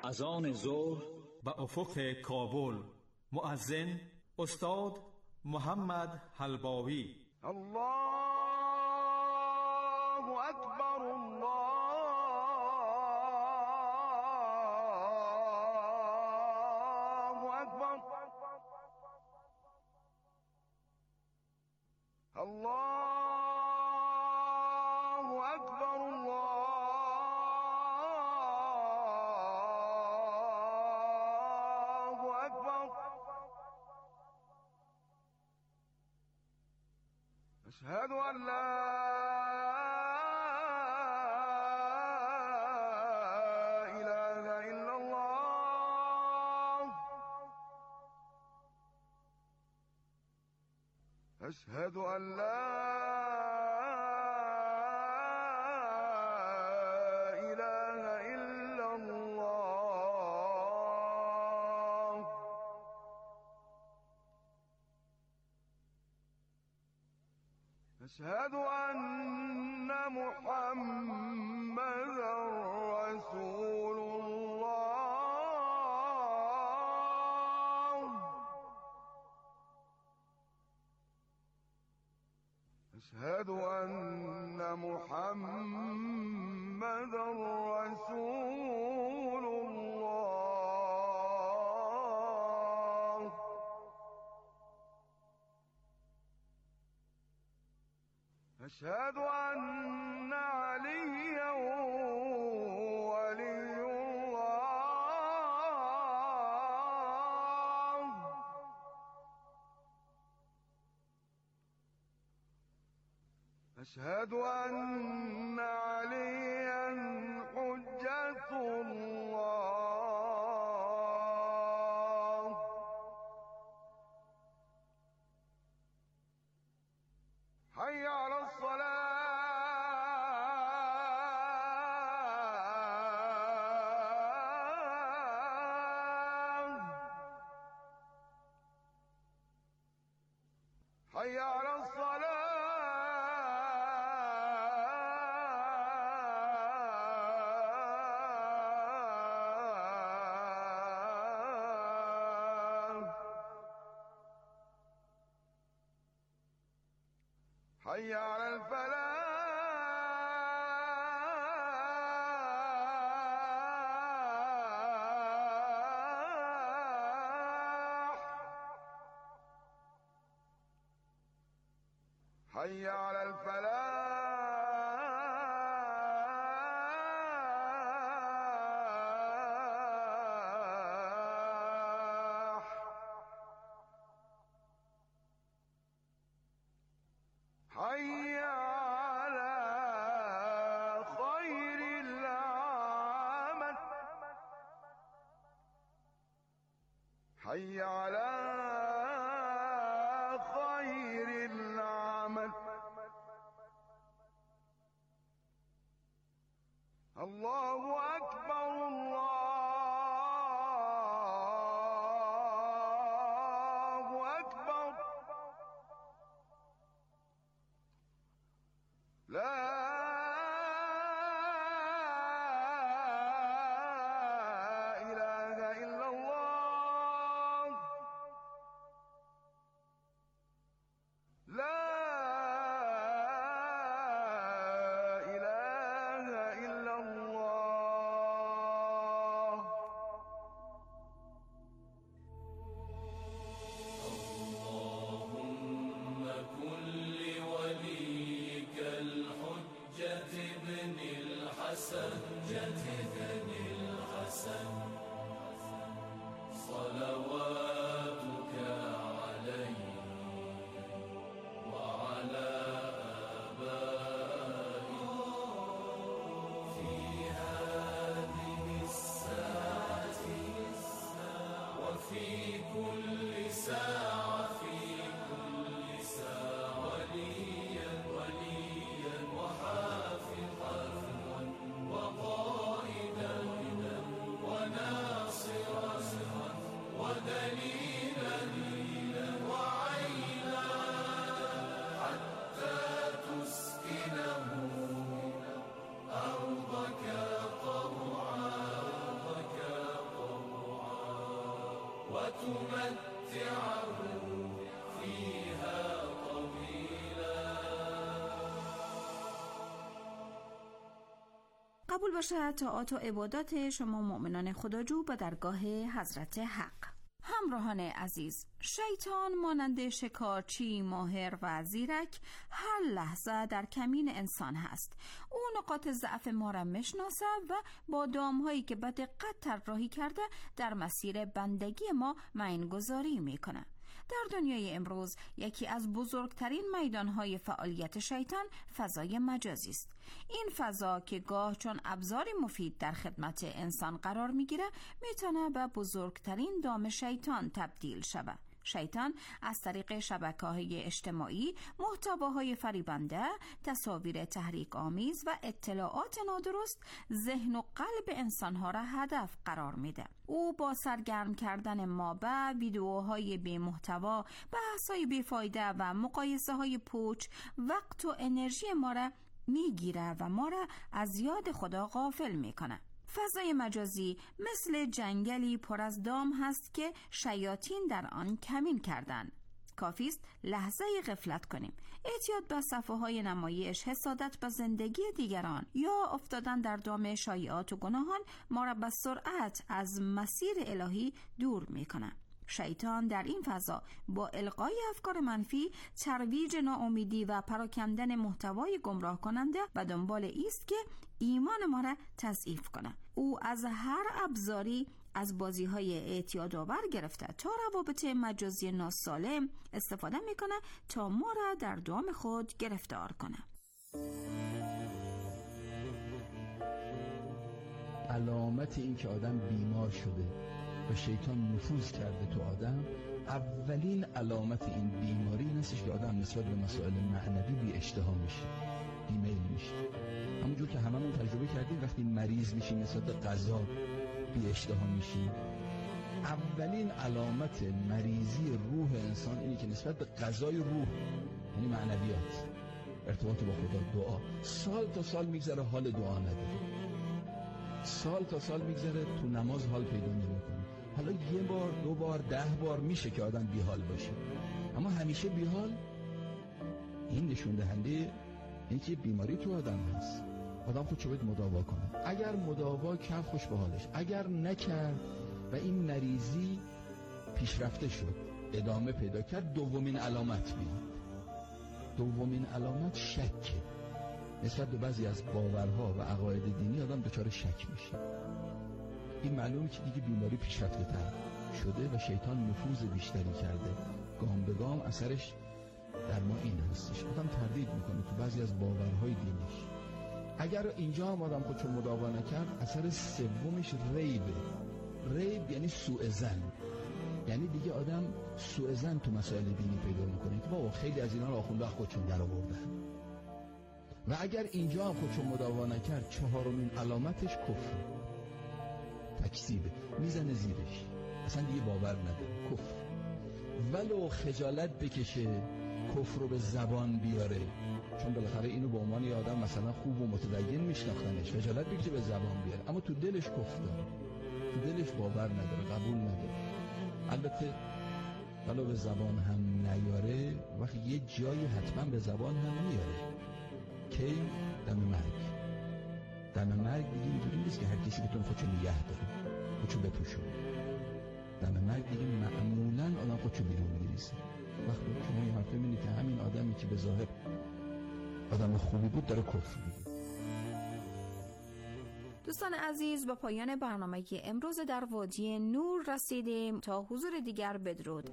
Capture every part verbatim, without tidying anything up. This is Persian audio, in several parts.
اذان ظهر به افق کابل. مؤذن استاد محمد حلباوی. الله اکبر، الله اکبر، الله اکبر، الله اکبر. اشهد ان لا اله الا الله، اشهد ان لا اله الا الله. أشهد أن محمدا رسول الله، أشهد أن محمدا رسول الله. أشهد أن عليا ولي الله، أشهد أن عليا حجة الله. حي على الصلاة، حي على الصلاة. حي على الفلاح، حي على الفلاح. حي على خير العمل، حي على خير العمل. الله أكبر، الله أكبر. لا إله إلا الله، لا إله إلا الله. وتمتعه فيها طويلا. قبول باشد طاعات و عبادات شما مؤمنان خداجو به درگاه حضرت حق. همراهان عزیز، شیطان مانند شکارچی ماهر و زیرک هر لحظه در کمین انسان هست. او نقاط ضعف ما را میشناسه و با دامهایی که به دقت طراحی کرده در مسیر بندگی ما معین‌گذاری میکنه. در دنیای امروز یکی از بزرگترین میدانهای فعالیت شیطان فضای مجازی است. این فضا که گاه چون ابزاری مفید در خدمت انسان قرار میگیره میتونه به بزرگترین دام شیطان تبدیل شود. شیطان از طریق شبکه‌های اجتماعی، محتواهای فریبنده، تصاویر تحریک آمیز و اطلاعات نادرست ذهن و قلب انسانها را هدف قرار میده. او با سرگرم کردن ما به ویدیوهای بی محتوا، بحث‌های بیفایده و مقایسه‌های پوچ وقت و انرژی ما را میگیره و ما را از یاد خدا غافل میکنه. فضای مجازی مثل جنگلی پر از دام هست که شیاطین در آن کمین کردن. کافی است لحظه غفلت کنیم، اعتیاد به صفحه‌های نمایش، حسادت به زندگی دیگران یا افتادن در دام شایعات و گناهان ما را به سرعت از مسیر الهی دور میکنه. شیطان در این فضا با القای افکار منفی، ترویج ناامیدی و پراکندن محتوای گمراه کننده و دنبال ایست که ایمان ما را تضعیف کنه. او از هر ابزاری، از بازی‌های اعتیادآور گرفته تا روابط مجازی ناسالم استفاده میکنه تا ما را در دام خود گرفتار کنه. علامت این که آدم بیمار شده و شیطان نفوذ کرده تو آدم، اولین علامت این بیماری این هستش که آدم نسبت به مسائل معنوی بی اشتها میشه، بیمیل میشه. همونجور که هممون تجربه کردیم وقتی مریض میشیم نسبت به غذا بی اشتها میشیم. اولین علامت مریضی روح انسان اینه که نسبت به غذای روح، یعنی معنویات، ارتباط با خدا، دعا، سال تا سال میگذره حال دعا نداره، سال تا سال میگذره تو نماز حال پیدا نمیکنه. حالا یه بار دو بار ده بار میشه که آدم بیحال باشه، اما همیشه بیحال، این نشون دهنده اینه که بیماری تو آدم هست. آدم خودشو باید مداوا کنه. اگر مداوا کرد خوش به حالش، اگر نکرد و این مریضی پیشرفته شد، ادامه پیدا کرد، دومین علامت میاد. دومین علامت شکه. نسبت به بعضی از باورها و عقاید دینی آدم دچار شک میشه. این معلومه که دیگه بیماری پیشرفته تر شده و شیطان نفوذ بیشتری کرده. گام به گام اثرش در ما این هستش. آدم تردید میکنه تو بعضی از باورهای دینیش. اگر اینجا هم آدم خودشو مداوا نکرد، اثر سومش ریبه. ریب یعنی سوء ظن، یعنی دیگه آدم سوء ظن تو مسائل دینی پیدا میکنه که بابا خیلی از اینا رو آخونده خودشون در آوردن. و اگر اینجا هم خودشو مداوا نکرد، چهارمین علامتش کفر، تکذیبه، میزنه زیرش، اصلا دیگه باور نداره، کفر. ولو خجالت بکشه کفر رو به زبان بیاره، چون بالاخره اینو به عنوان یه آدم مثلا خوب و متدین میشناختنش، خجالت بکشه به زبان بیاره، اما تو دلش کفر داره، تو دلش باور نداره، قبول نداره. البته ولو به زبان هم نیاره، وقتی یه جایی حتما به زبان هم میاره. کی؟ دم مرگ. دم مرگ دیگه اینجوری نیست که هر کسی بتونه خودشو نگه داره، خودشو بپوشونه. دم مرگ دیگه معمولاً آدم خودشو بیرون میریزه. وقتی شما یه مرتبه میبینید که همین آدمی که به ظاهر آدم خوبی بود داره کفر میگه. دوستان عزیز، با پایان برنامه امروز در وادی نور رسیدیم. تا حضور دیگر، بدرود.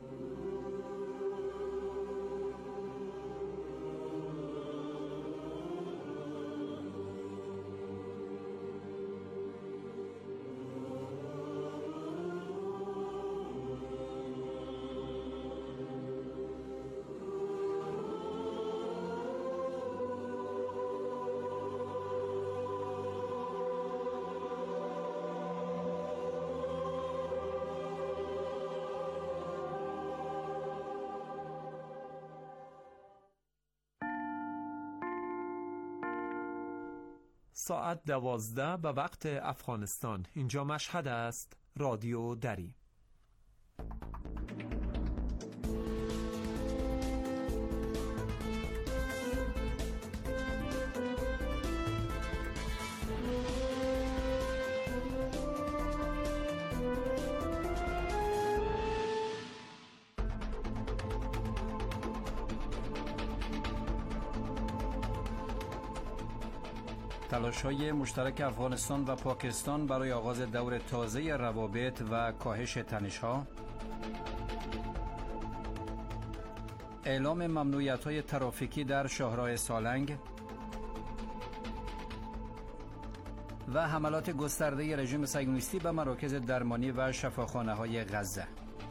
ساعت دوازده به وقت افغانستان. اینجا مشهد است. رادیو دری. تلاش‌های مشترک افغانستان و پاکستان برای آغاز دور تازه روابط و کاهش تنش‌ها. اعلام ممنوعیت‌های ترافیکی در شاهراه سالنگ و حملات گسترده رژیم صهیونیستی به مراکز درمانی و شفاخانه‌های غزه.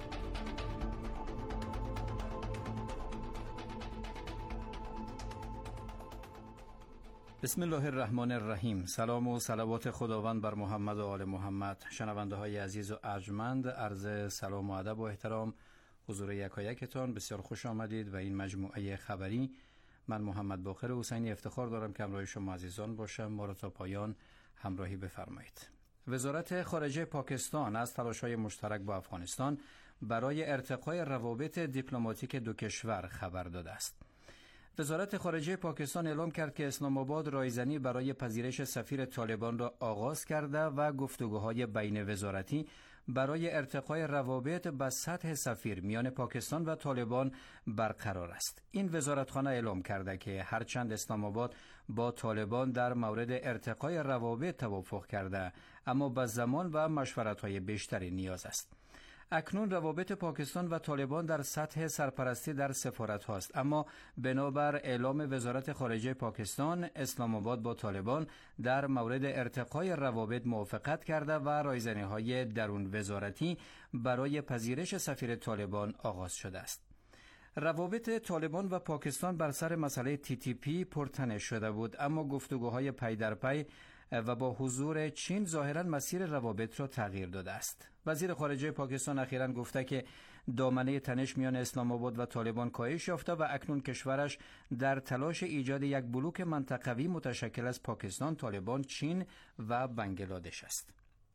بسم الله الرحمن الرحیم. سلام و صلوات خداوند بر محمد و آل محمد. شنونده های عزیز و ارجمند، عرض سلام و ادب و احترام حضور یکایکتان. بسیار خوش آمدید و این مجموعه خبری. من محمد باقر حسینی افتخار دارم که همراه شما عزیزان باشم. ما را تا پایان همراهی بفرمایید. وزارت خارجه پاکستان از تلاش‌های مشترک با افغانستان برای ارتقای روابط دیپلماتیک دو کشور خبر داده است. وزارت خارجه پاکستان اعلام کرد که اسلام آباد رایزنی برای پذیرش سفیر طالبان را آغاز کرده و گفتگوهای بین وزارتی برای ارتقای روابط به سطح سفیر میان پاکستان و طالبان برقرار است. این وزارتخانه اعلام کرده که هرچند اسلام آباد با طالبان در مورد ارتقای روابط توافق کرده، اما به زمان و مشورت‌های بیشتری نیاز است. اکنون روابط پاکستان و طالبان در سطح سرپرستی در سفارت هاست، اما بنابر اعلام وزارت خارجه پاکستان، اسلام آباد با طالبان در مورد ارتقای روابط موافقت کرده و رایزنی های درون وزارتی برای پذیرش سفیر طالبان آغاز شده است. روابط طالبان و پاکستان بر سر مسئله تی تی پی پرتنش شده بود، اما گفتگوهای پی در پی و با حضور چین ظاهراً مسیر روابط را تغییر داده است. وزیر خارجه پاکستان اخیراً گفته که دامنه تنش میان اسلام آباد و طالبان کاهش یافته و اکنون کشورش در تلاش ایجاد یک بلوک منطقوی متشکل از پاکستان، طالبان، چین و بنگلادش است.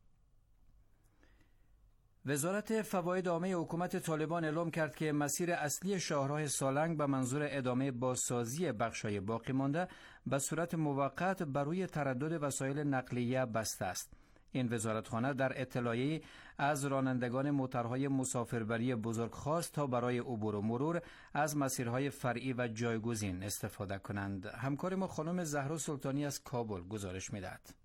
وزارت فواید عامه حکومت طالبان اعلام کرد که مسیر اصلی شاهراه سالنگ به منظور ادامه بازسازی بخش‌های باقی مانده به صورت موقت بر روی تردد وسایل نقلیه بسته است. این وزارتخانه در اطلاعیه‌ای از رانندگان موترهای مسافربری بزرگ خواست تا برای عبور و مرور از مسیرهای فرعی و جایگزین استفاده کنند. همکار ما خانم زهرا سلطانی از کابل گزارش می‌دهد.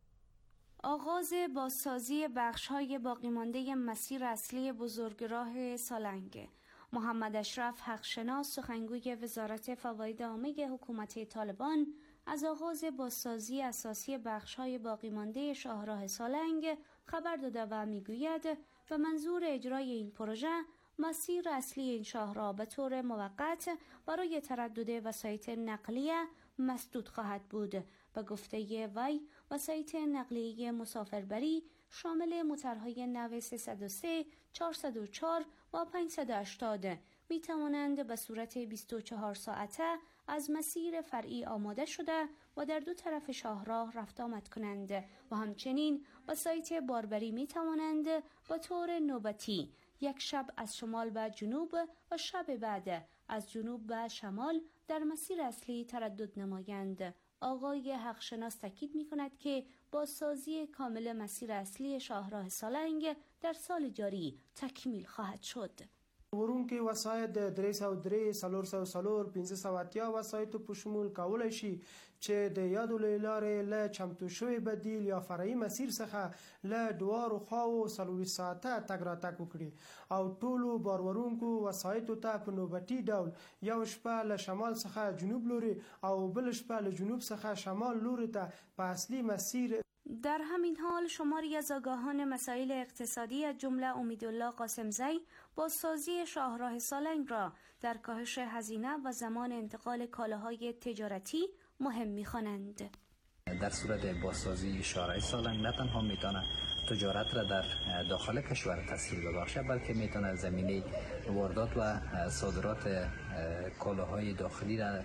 آغاز بازسازی بخش‌های باقی مانده مسیر اصلی بزرگراه سالنگ. محمد اشرف حقشناس، سخنگوی وزارت فواید عامه حکومت طالبان، از آغاز بازسازی اساسی بخش‌های باقی مانده شاهراه سالنگ خبر داده و می‌گوید به منظور اجرای این پروژه مسیر اصلی این شاهراه به طور موقت برای تردد وسایل نقلیه مسدود خواهد بود. به گفته وی، وسایل نقلیه مسافربری شامل موترهای نو سیصد و سه، چهارصد و چهار و پانصد و هشتاد می توانند به صورت بیست و چهار ساعته از مسیر فرعی آماده شده و در دو طرف شاهراه رفت آمد کنند و همچنین وسایل باربری می توانند به طور نوبتی یک شب از شمال به جنوب و شب بعد از جنوب به شمال در مسیر اصلی تردد نمایند. آقای حقشناس تاکید می کند که بازسازی کامل مسیر اصلی شاهراه سالنگ در سال جاری تکمیل خواهد شد. ورونکي وسایط د درې سوه درې، څلور سوه څلور، پنځه سوه اتیا وسایطو په شمول کولی شي چې د یادو له لارې له چمتو شوي بدیل یا فرعي مسیر څخه له دواړو خواوو څلورویشت ساعته تګ راتګ وکړي او ټولو بارورونکو وسایطو ته په نوبتي ډول یو شپه له شمال څخه جنوب لوري او بل شپه له جنوب څخه شمال لوري ته په اصلي مسیر. در همین حال شماری از آگاهان مسائل اقتصادی از جمله امیدالله قاسمزی بازسازی شاهراه سالنگ را در کاهش هزینه و زمان انتقال کالاهای تجارتی مهم می‌خوانند. در صورت بازسازی شاهراه سالنگ نه تنها میتونه تجارت را در داخل کشور تسهیل ببخشه، بلکه میتونه زمینه واردات و صادرات کالاهای داخلی را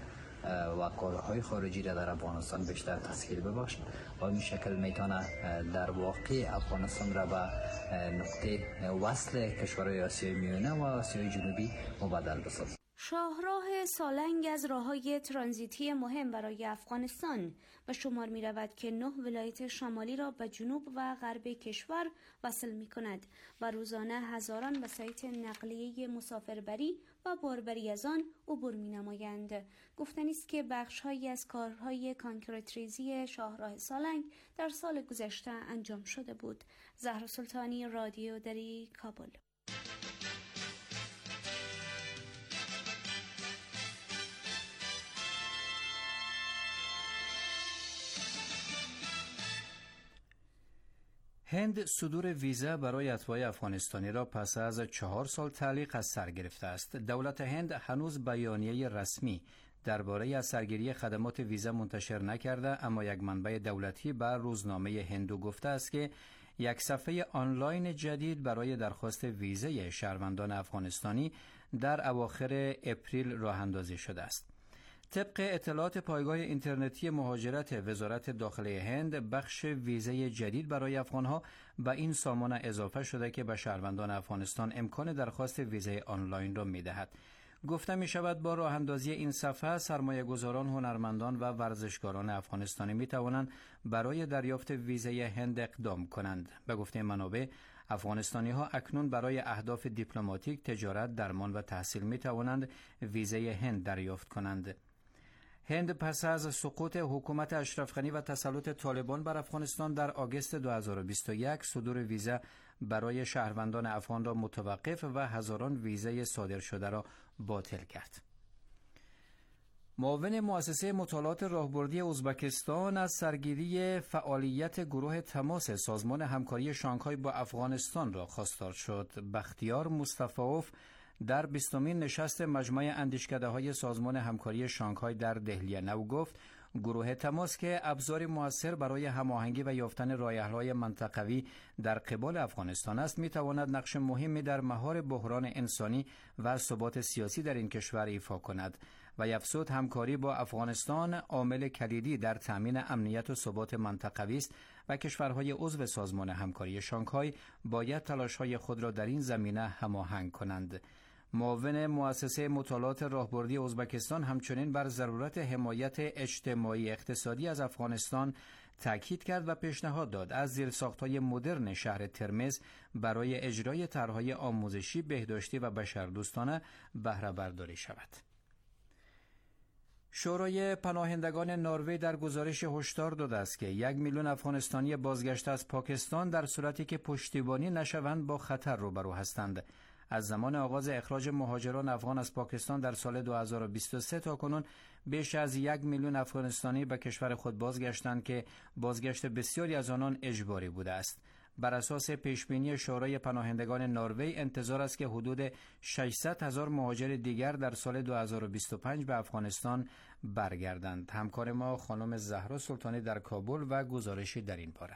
و کالاهای خارجی را در افغانستان بیشتر تسهیل ببخشه و این شکل میتونه در واقع افغانستان را به نقطه وصل کشورهای آسیای میانه و آسیای جنوبی مبدل بسازه. شاهراه سالنگ از راههای ترانزیتی مهم برای افغانستان به شمار می رود که نه ولایت شمالی را به جنوب و غرب کشور وصل می کند و روزانه هزاران وسایط نقلیه مسافربری و باربری از آن عبور می‌نمایند. گفتنی است که بخش‌هایی از کارهای کانکریت‌ریزی شاهراه سالنگ در سال گذشته انجام شده بود. زهرا سلطانی، رادیو دری، کابل. هند صدور ویزا برای اتباع افغانستانی را پس از چهار سال تعلیق از سر گرفته است. دولت هند هنوز بیانیه رسمی درباره از سرگیری خدمات ویزا منتشر نکرده، اما یک منبع دولتی بر روزنامه هندو گفته است که یک صفحه آنلاین جدید برای درخواست ویزای شهروندان افغانستانی در اواخر اپریل راه اندازی شده است. طبق اطلاعات پایگاه اینترنتی مهاجرت وزارت داخله هند، بخش ویزای جدید برای افغانها به این سامانه اضافه شده که به شهروندان افغانستان امکان درخواست ویزای آنلاین را می‌دهد. گفته می شود با راه اندازی این صفحه سرمایه گذاران، هنرمندان و ورزشکاران افغانستانی می توانند برای دریافت ویزای هند اقدام کنند. به گفته منابع، افغانستانی ها اکنون برای اهداف دیپلماتیک، تجارت، درمان و تحصیل می توانند ویزای هند دریافت کنند. هند پس از سقوط حکومت اشرف غنی و تسلط طالبان بر افغانستان در آگوست دو هزار و بیست و یک صدور ویزا برای شهروندان افغان را متوقف و هزاران ویزای صادر شده را باطل کرد. معاون مؤسسه مطالعات راهبردی ازبکستان از سرگیری فعالیت گروه تماس سازمان همکاری شانگهای با افغانستان را خواستار شد. بختیار مصطفاوف در بیستمین نشست مجمع اندیشکده‌های سازمان همکاری شانگهای در دهلی نو گفت گروه تماس که ابزاری موثر برای هماهنگی و یافتن راه‌حل‌های منطقوی در قبال افغانستان است، می‌تواند نقش مهمی در مهار بحران انسانی و ثبات سیاسی در این کشور ایفا کند و افزود همکاری با افغانستان عامل کلیدی در تأمین امنیت و ثبات منطقوی است و کشورهای عضو سازمان همکاری شانگهای باید تلاش‌های خود را در این زمینه هماهنگ کنند. معاون مؤسسه مطالعات راهبردی ازبکستان همچنین بر ضرورت حمایت اجتماعی اقتصادی از افغانستان تاکید کرد و پیشنهاد داد از زیرساخت‌های مدرن شهر ترمز برای اجرای طرح‌های آموزشی، بهداشتی و بشردوستانه بهره برداری شود. شورای پناهندگان نروژ در گزارش هشدار داده است که یک میلیون افغانستانی بازگشته از پاکستان در صورتی که پشتیبانی نشوند با خطر روبرو هستند. از زمان آغاز اخراج مهاجران افغان از پاکستان در سال دو هزار و بیست و سه تا کنون بیش از یک میلیون افغانستانی به کشور خود بازگشتند که بازگشت بسیاری از آنان اجباری بوده است. بر اساس پیشبینی شورای پناهندگان نروژ انتظار است که حدود ششصد هزار مهاجر دیگر در سال دو هزار و بیست و پنج به افغانستان برگردند. همکار ما خانم زهرا سلطانی در کابل و گزارشی در این باره.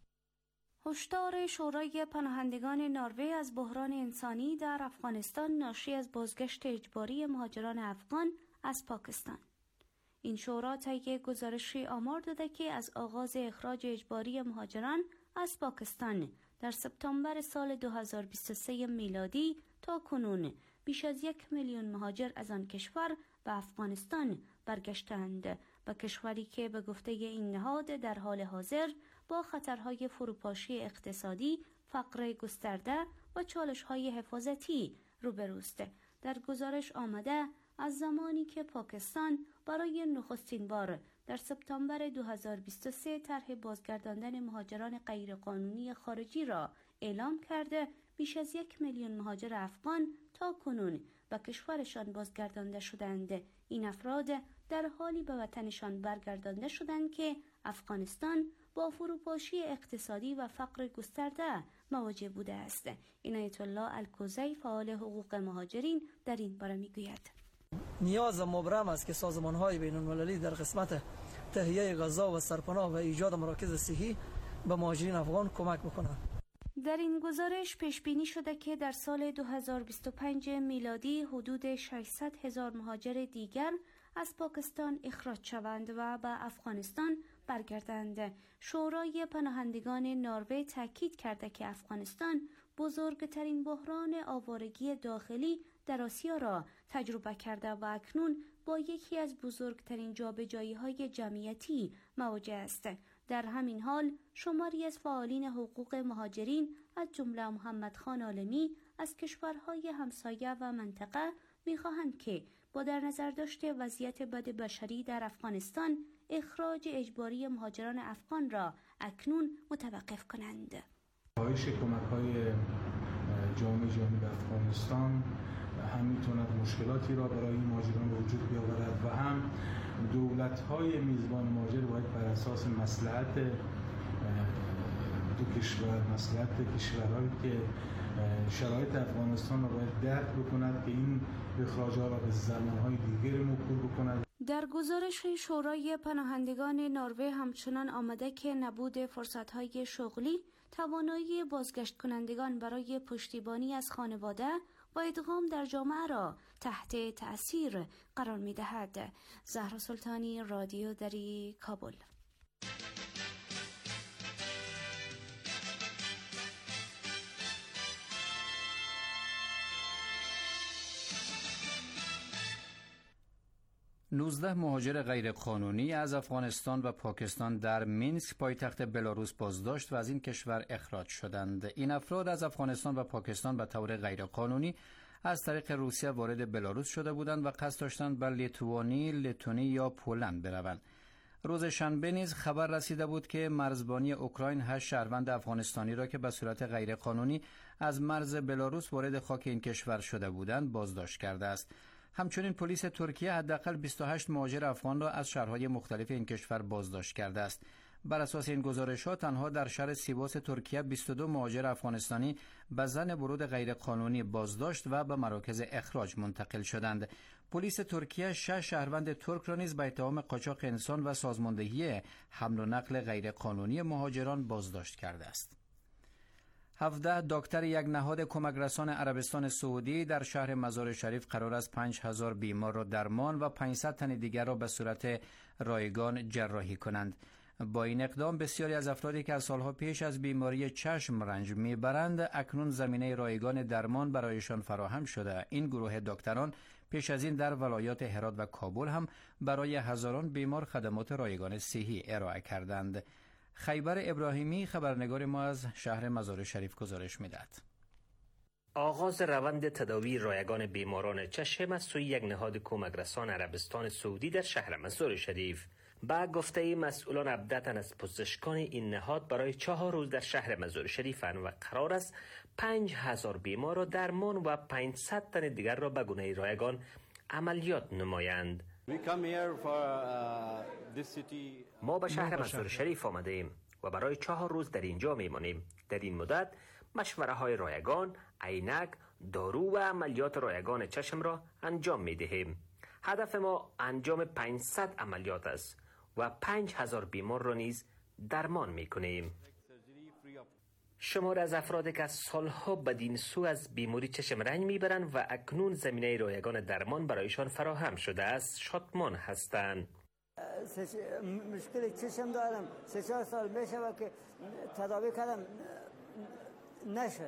هشدار شورای پناهندگان نروژ از بحران انسانی در افغانستان ناشی از بازگشت اجباری مهاجران افغان از پاکستان. این شورا طی گزارشی آمار داده که از آغاز اخراج اجباری مهاجران از پاکستان در سپتامبر سال دو هزار و بیست و سه میلادی تا کنون بیش از یک میلیون مهاجر از آن کشور به افغانستان برگشتند، به کشوری که به گفته این نهاد در حال حاضر با خطرهای فروپاشی اقتصادی، فقر گسترده و چالش‌های حفاظتی روبروست. در گزارش آمده از زمانی که پاکستان برای نخستین بار در سپتامبر دو هزار و بیست و سه طرح بازگرداندن مهاجران غیرقانونی خارجی را اعلام کرده، بیش از یک میلیون مهاجر افغان تا کنون به کشورشان بازگردانده شدند. این افراد در حالی به وطنشان برگردانده شدند که افغانستان با فروپاشی اقتصادی و فقر گسترده مواجه بوده است. عنایت الله الکوزی، فعال حقوق مهاجرین، در این باره میگوید: نیاز مبرم است که سازمان‌های بین‌المللی در قسمت تهیه غذا و سرپناه و ایجاد مراکز صحی به مهاجرین افغان کمک بکنند. در این گزارش پیش بینی شده که در سال دو هزار و بیست و پنج میلادی حدود ششصد هزار مهاجر دیگر از پاکستان اخراج شوند و به افغانستان برگردند. شورای پناهندگان نروژ تاکید کرده که افغانستان بزرگترین بحران آوارگی داخلی در آسیا را تجربه کرده و اکنون با یکی از بزرگترین جابجایی‌های جمعیتی مواجه است. در همین حال شماری از فعالین حقوق مهاجرین از جمله محمد خان عالمی از کشورهای همسایه و منطقه می‌خواهند که با در نظر داشته وضعیت بد بشری در افغانستان اخراج اجباری مهاجران افغان را اکنون متوقف کنند. کاهش کمک‌های جامعه جهانی به افغانستان هم میتواند مشکلاتی را برای مهاجران به وجود بیاورد و هم دولت‌های میزبان مهاجر باید بر اساس مصلحت دو کشور، مصلحت کشورهایی که شرایط افغانستان را باید درک بکند که این اخراج‌ها را به زمان‌های دیگری موکول بکند. در گزارش شورای پناهندگان نروژ همچنان آمده که نبود فرصت‌های شغلی توانایی بازگشت کنندگان برای پشتیبانی از خانواده و ادغام در جامعه را تحت تأثیر قرار می‌دهد. زهرا سلطانی، رادیو دری، کابل. نوزده مهاجر غیرقانونی از افغانستان و پاکستان در مینسک پایتخت بلاروس بازداشت و از این کشور اخراج شدند. این افراد از افغانستان و پاکستان به طور غیرقانونی از طریق روسیه وارد بلاروس شده بودند و قصد داشتند به لیتوانی، لتونی یا پولند بروند. روز شنبه نیز خبر رسیده بود که مرزبانی اوکراین هشت شهروند افغانستانی را که به صورت غیرقانونی از مرز بلاروس وارد خاک این کشور شده بودند بازداشت کرده است. همچنین پلیس ترکیه حداقل بیست و هشت مهاجر افغان را از شهرهای مختلف این کشور بازداشت کرده است. بر اساس این گزارش‌ها تنها در شهر سیواس ترکیه بیست و دو مهاجر افغانستانی به ظن ورود غیرقانونی بازداشت و به مراکز اخراج منتقل شدند. پلیس ترکیه شش شهروند ترک را نیز به اتهام قاچاق انسان و سازماندهی حمل و نقل غیرقانونی مهاجران بازداشت کرده است. هفده دکتر یک نهاد کمک رسان عربستان سعودی در شهر مزار شریف قرار است پنج هزار بیمار را درمان و پانصد تن دیگر را به صورت رایگان جراحی کنند. با این اقدام بسیاری از افرادی که از سالها پیش از بیماری چشم رنج میبرند اکنون زمینه رایگان درمان برایشان فراهم شده. این گروه دکتران پیش از این در ولایات هرات و کابل هم برای هزاران بیمار خدمات رایگان صحی ارائه کردند. خیبر ابراهیمی خبرنگار ما از شهر مزار شریف گزارش میدهد. آغاز روند تداوی رایگان بیماران چشم از سوی یک نهاد کمک رسان عربستان سعودی در شهر مزار شریف. با گفته مسئولان هفده تن از پزشکان این نهاد برای چهار روز در شهر مزار شریفند و قرار است پنج هزار بیمار را درمان و پانصد تن دیگر را به گونه رایگان عملیات نمایند. ما به شهر مزار شریف آمده ایم و برای چهار روز در اینجا میمانیم. در این مدت مشوره های رایگان، عینک، دارو و عملیات رایگان چشم را انجام می دهیم. هدف ما انجام پانصد عملیات است و پنج هزار بیمار را نیز درمان می کنیم. شمار از افرادی که از سالها بدین سو از بیماری چشم رنج میبرند و اکنون زمینه رایگان درمان برایشان فراهم شده است شادمان هستند. مشکل چشم دارم، سه چهار سال میشه که تداوی کردم نشد،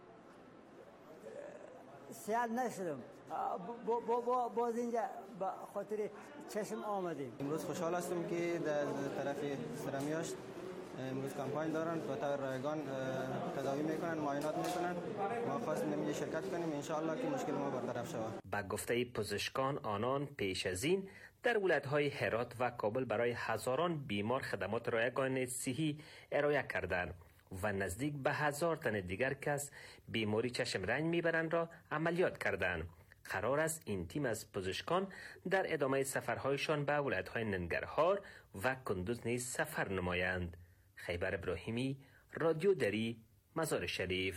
سیاد نشدم، باز اینجا با خاطر چشم آمدیم. امروز خوشحال هستم که در طرف سرمیاشت امروز کمپاین دارن و تا رایگان تداوی میکنن، معاینات میکنن. ما خواستیم اینجا شرکت کنیم انشاءالله که مشکل ما برطرف شود. با گفته پزشکان آنان پیش از این در ولایت‌های هرات و کابل برای هزاران بیمار خدمات رایگان صحی ارائه کردند و نزدیک به هزار تن دیگر کس بیماری چشم رنج میبرند را عملیات کردند. قرار است این تیم از پزشکان در ادامه سفرهایشان به ولایت‌های ننگرهار و کندوز نیز سفر نمایند. خیبر ابراهیمی، رادیو دری، مزار شریف.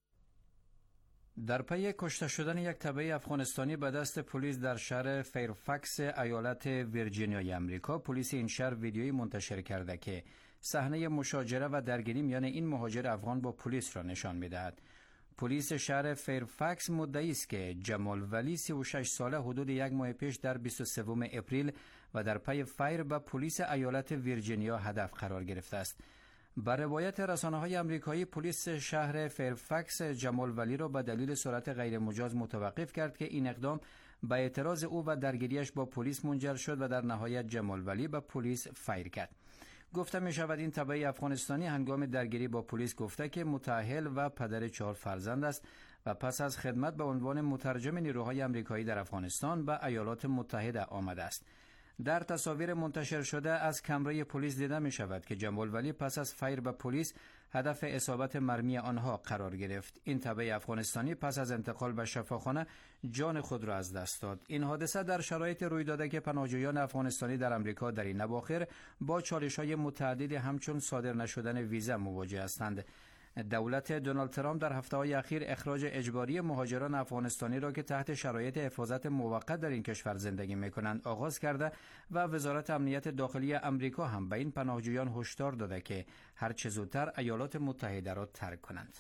در پی کشته شدن یک تبعی افغانستانی به دست پلیس در شهر فیرفکس ایالت ویرجینیای امریکا، پلیس این شهر ویدیویی منتشر کرده که صحنه مشاجره و درگیری میان این مهاجر افغان با پلیس را نشان می‌دهد. پلیس شهر فیرفکس مدعی است که جمال ولی سی و شش ساله حدود یک ماه پیش در بیست و سوم اپریل و در پی فایر به پلیس ایالت ویرجینیا هدف قرار گرفته است. بر روایت رسانه‌های آمریکایی، پلیس شهر فیرفکس جمال ولی را به دلیل سرعت غیر مجاز متوقف کرد که این اقدام به اعتراض او و درگیریش با پلیس منجر شد و در نهایت جمال ولی به پلیس فایر کرد. گفته می شود این تبعی افغانستانی هنگام درگیری با پلیس گفته که متأهل و پدر چهار فرزند است و پس از خدمت به عنوان مترجم نیروهای آمریکایی در افغانستان به ایالات متحده آمده است. در تصاویر منتشر شده از کمره پلیس دیده می شود که جناب ولی پس از فیر به پلیس هدف اصابت مرمی آنها قرار گرفت. این تبع افغانستانی پس از انتقال به شفاخانه جان خود را از دست داد. این حادثه در شرایط روی داده که پناهجویان افغانستانی در آمریکا در این اواخر با چالش‌های متعددی همچون صادر نشدن ویزا مواجه هستند. دولت دونالد ترامپ در هفته‌های اخیر اخراج اجباری مهاجران افغانستانی را که تحت شرایط حفاظت موقت در این کشور زندگی می‌کنند آغاز کرده و وزارت امنیت داخلی آمریکا هم به این پناهجویان هشدار داده که هر چه زودتر ایالات متحده را ترک کنند.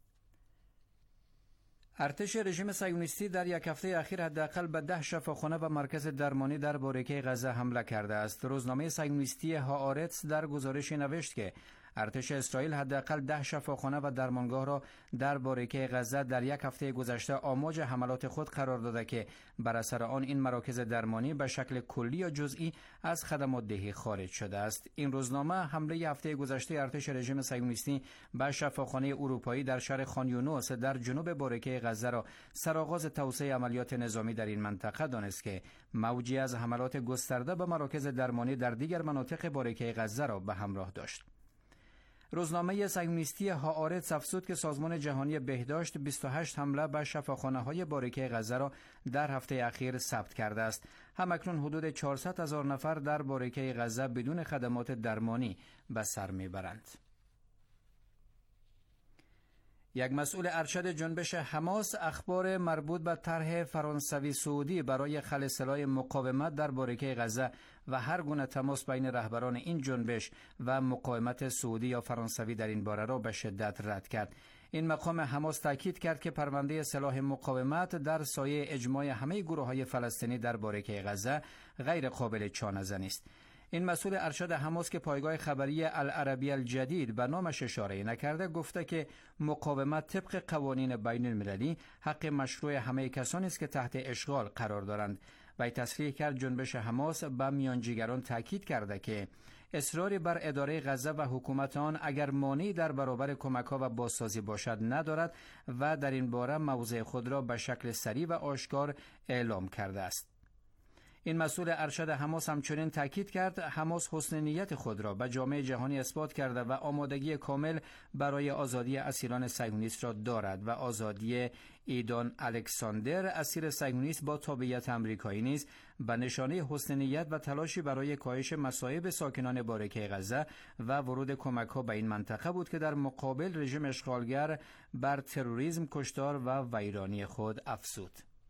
ارتش رژیم صهیونیستی در یک هفته اخیر حداقل به ده شفاخانه و مرکز درمانی در باریکه غزه حمله کرده است. روزنامه صهیونیستی هآرتس در گزارشی نوشت که ارتش اسرائیل حداقل ده شفاخانه و درمانگاه را در باریکه غزه در یک هفته گذشته آماج حملات خود قرار داده که بر اثر آن این مراکز درمانی به شکل کلی یا جزئی از خدمات دهی خارج شده است. این روزنامه حمله هفته گذشته ارتش رژیم صهیونیستی به شفاخانه اروپایی در شهر خان یونس در جنوب باریکه غزه را سرآغاز توسعه عملیات نظامی در این منطقه دانست که موجی از حملات گسترده به مراکز درمانی در دیگر مناطق باریکه غزه را به همراه داشت. روزنامه صهیونیستی هآرتس افزود که سازمان جهانی بهداشت بیست و هشت حمله به شفاخانه‌های باریکه غزه را در هفته اخیر ثبت کرده است. همکنون حدود چهارصد هزار نفر در باریکه غزه بدون خدمات درمانی به سر میبرند. یک مسئول ارشد جنبش حماس اخبار مربوط به طرح فرانسوی سعودی برای خلع سلاح مقاومت در باریکه غزه و هر گونه تماس بین رهبران این جنبش و مقاومت سعودی یا فرانسوی در این باره را به شدت رد کرد. این مقام حماس تاکید کرد که پرونده سلاح مقاومت در سایه اجماع همه گروه‌های فلسطینی در باریکه غزه غیر قابل چانه‌زنی است. این مسئول ارشد حماس که پایگاه خبری العربی الجدید به نامش اشاره نکرده گفته که مقاومت طبق قوانین بین المللی حق مشروع همه کسانی است که تحت اشغال قرار دارند. و تصریح کرد جنبش حماس به میانجیگران تاکید کرده که اصراری بر اداره غزه و حکومت آن اگر مانعی در برابر کمک‌ها و بازسازی باشد ندارد و در این باره موضع خود را به شکل صریح و آشکار اعلام کرده است. این مسئول ارشد حماس همچنین تاکید کرد حماس حسن نیت خود را به جامعه جهانی اثبات کرده و آمادگی کامل برای آزادی اسیران صهیونیست را دارد و آزادی ایدان الکساندر اسیر صهیونیست با تابعیت آمریکایی نیز به نشانه حسن نیت و تلاشی برای کاهش مصائب ساکنان باریکه غزه و ورود کمک‌ها به این منطقه بود که در مقابل رژیم اشغالگر بر تروریسم، کشتار و ویرانی خود افزود.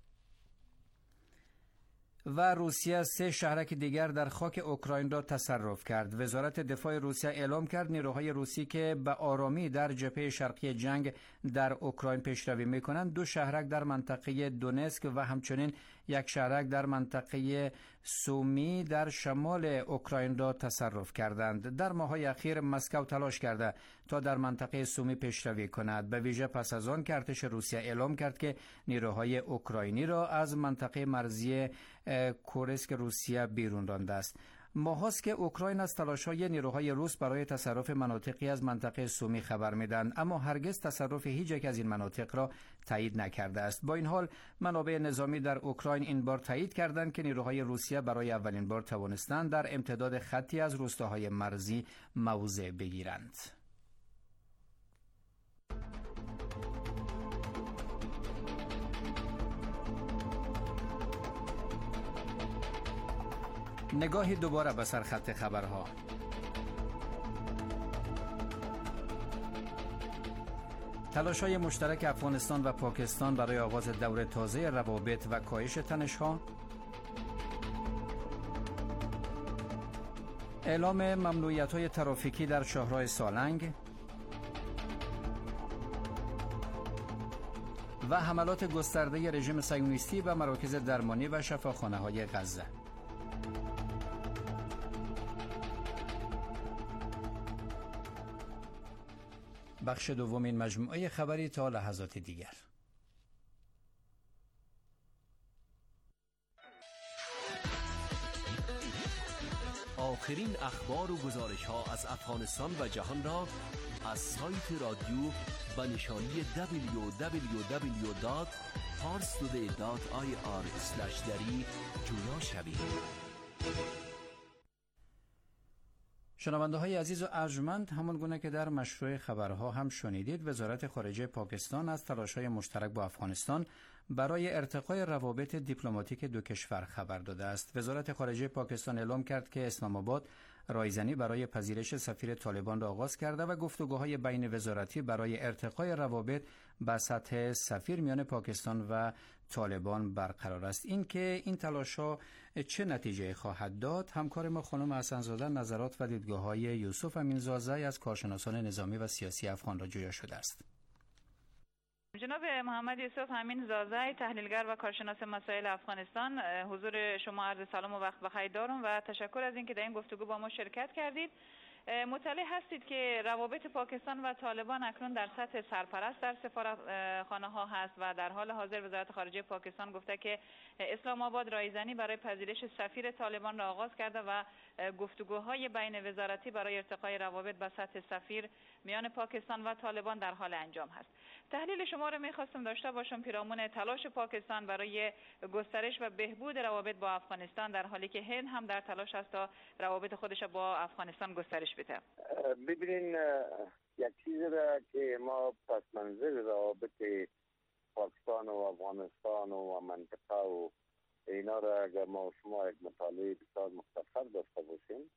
و روسیه سه شهرک دیگر در خاک اوکراین را تصرف کرد. وزارت دفاع روسیه اعلام کرد نیروهای روسی که به آرامی در جبهه شرقی جنگ در اوکراین پیشروی می‌کنند دو شهرک در منطقه دونتسک و همچنین یک شهرک در منطقه سومی در شمال اوکراین را تصرف کردند. در ماه‌های اخیر مسکو تلاش کرده تا در منطقه سومی پیشروی کند، به ویژه پس از آن که ارتش روسیه اعلام کرد که نیروهای اوکراینی را از منطقه مرزی کورسک روسیه بیرون رانده است. ماهاست که اوکراین از تلاش‌های نیروهای روس برای تصرف مناطقی از منطقه سومی خبر می‌دهند، اما هرگز تصرف هیچ یک از این مناطق را تایید نکرده است. با این حال منابع نظامی در اوکراین این بار تایید کردند که نیروهای روسیه برای اولین بار توانستند در امتداد خطی از روستاهای مرزی موضع بگیرند. نگاهی دوباره به سرخط خبرها. تلاش‌های مشترک افغانستان و پاکستان برای آغاز دور تازه روابط و کاهش تنش‌ها. اعلام ممنوعیت‌های ترافیکی در شاهراه سالنگ و حملات گسترده رژیم صهیونیستی به مراکز درمانی و شفاخانه‌های غزه. بخش دومین مجموعه خبری تا لحظات دیگر. آخرین اخبار و گزارش ها از افغانستان و جهان را از سایت رادیو به نشانی دبلیو دبلیو دبلیو دات پارس تودی دات آی آر اسلش دری جویا شوید. شنونده های عزیز و ارجمند، همان گونه که در مشروع خبرها هم شنیدید، وزارت خارجه پاکستان از تلاش‌های مشترک با افغانستان برای ارتقای روابط دیپلماتیک دو کشور خبر داده است. وزارت خارجه پاکستان اعلام کرد که اسلام آباد رایزنی برای پذیرش سفیر طالبان را آغاز کرده و گفتگوهای بین وزارتی برای ارتقای روابط به سطح سفیر میان پاکستان و طالبان برقرار است. این که این تلاش‌ها چه نتیجه خواهد داد، همکار ما خانم حسن‌زاده نظرات و دیدگاه‌های یوسف امین‌زاده از کارشناسان نظامی و سیاسی افغان را جویا شده است. جناب محمد یوسف امین‌زاده، تحلیلگر و کارشناس مسائل افغانستان، حضور شما عرض سلام و وقت بخیر دارم و تشکر از اینکه در این گفتگو با ما شرکت کردید. مطلع هستید که روابط پاکستان و طالبان اکنون در سطح سرپرست در سفارتخانه ها هست و در حال حاضر وزارت خارجه پاکستان گفته که اسلام آباد رایزنی برای پذیرش سفیر طالبان را آغاز کرده و گفتگوهای بین وزارتی برای ارتقای روابط به سطح سفیر میان پاکستان و طالبان در حال انجام هست. تحلیل شما را می‌خواستم داشته باشم پیرامون تلاش پاکستان برای گسترش و بهبود روابط با افغانستان، در حالی که هند هم در تلاش است تا روابط خودش با افغانستان گسترش بده. ببینین، یک چیزی را که ما پس منظر روابط پاکستان و افغانستان و منطقه و اینا را اگر ما شما یک مطالعه بسیار مختصر داشته باشیم،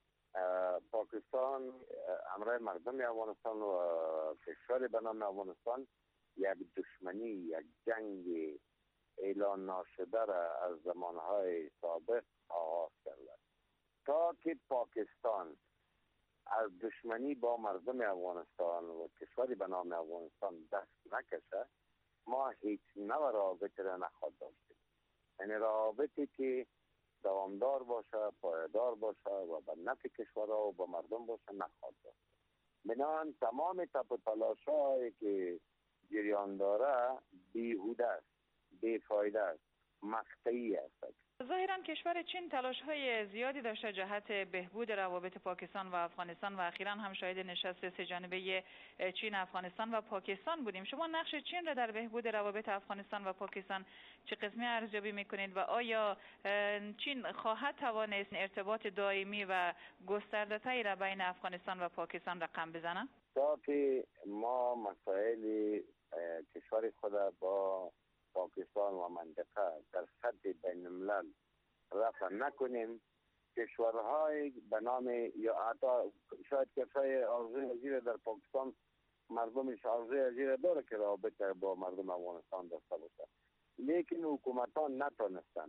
پاکستان امرای مردم افغانستان و کشور به نام افغانستان یک دشمنی، یک جنگ اعلان ناشده را از زمانهای سابق آغاز کرده تا که پاکستان از دشمنی با مردم افغانستان و کشوری به نام افغانستان دست نکشه، ما هیچ نوع رابطه را نخواهد داشتیم. یعنی رابطی که دوامدار باشه، پایدار باشه و به نفع کشورها و به مردم باشه نخواهد داشت. بنابراین تمام تپ و تلاش‌هایی که جریان داره بیهوده است، بیفایده است، مقطعی است. ظاهراً کشور چین تلاش‌های زیادی داشته جهت بهبود روابط پاکستان و افغانستان و اخیراً هم شاهد نشست سه جانبه چین، افغانستان و پاکستان بودیم. شما نقش چین را در بهبود روابط افغانستان و پاکستان چه قسمی ارزیابی می‌کنید و آیا چین خواهد توانست ارتباط دائمی و گسترده‌تری را بین افغانستان و پاکستان رقم بزنه؟ تا که ما مسائل کشور خود با پاکستان و منطقه در سطح بین الملل رفع نکنیم، کشورهای به نام یا حتی شاید کسای آرزوی ازیر در پاکستان مردمش آرزوی ازیر داره که رابطه با مردم افغانستان داشته باشه، لیکن حکومت ها نتونستن.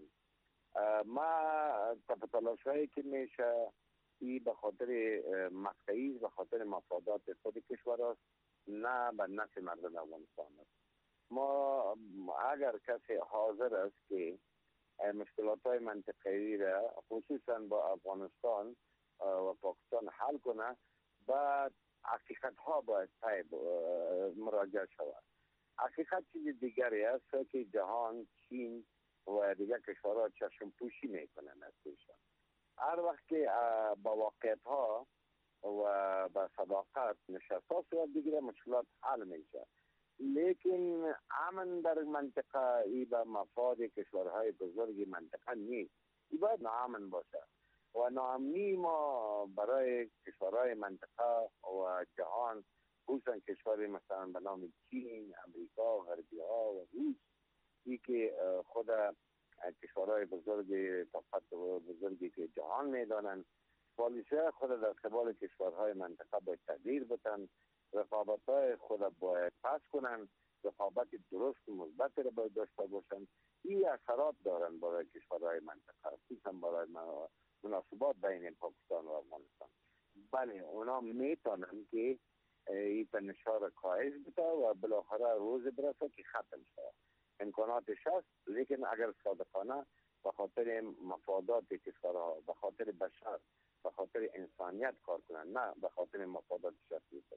ما تلاش هایی که میشه ای به خاطر مقطعی، به خاطر مفادات خود کشور است، نه به نفع مردم افغانستان است. ما اگر کسی حاضر است که مشکلات های منطقه‌ای را خصوصا با افغانستان و پاکستان حل کنه، بعد حقیقت ها باید پی مراجعه شود. حقیقت چیز دیگری است که جهان، چین و دیگر کشورها چشم پوشی میکنن از ایشان. هر وقت که با واقعیت ها و با صداقت نشست ها صورت بگیره، مشکلات حل میشه. لیکن امن در منطقه ای به مفاد کشورهای بزرگ منطقه نیست، ای باید ناامن باشه و ناامنی ما برای کشورهای منطقه و جهان، خصوصا کشوری مثلا به نام چین، امریکا، غربی ها و روس، ای که خود کشورهای بزرگ طاقت و بزرگی که جهان میدانند، پالیسی خود در قبال کشورهای منطقه باید تغییر بدن، رقابت‌های خود باید پس کنن، رقابت درست و مثبت را باید داشته باشند. این اثرات دارن برای کشورهای منطقه، خصوصا برای مناسبات بین پاکستان و افغانستان. بله، اونا میتونن که این تنش‌ها را کاهش بده و بالاخره روز برسه که ختم شود. امکاناتش هست، لیکن اگر صادقانه به خاطر مفادات کشورها، به خاطر بشر، به خاطر انسانیت کار کنن، نه به خاطر مفادات شخصی. قسمی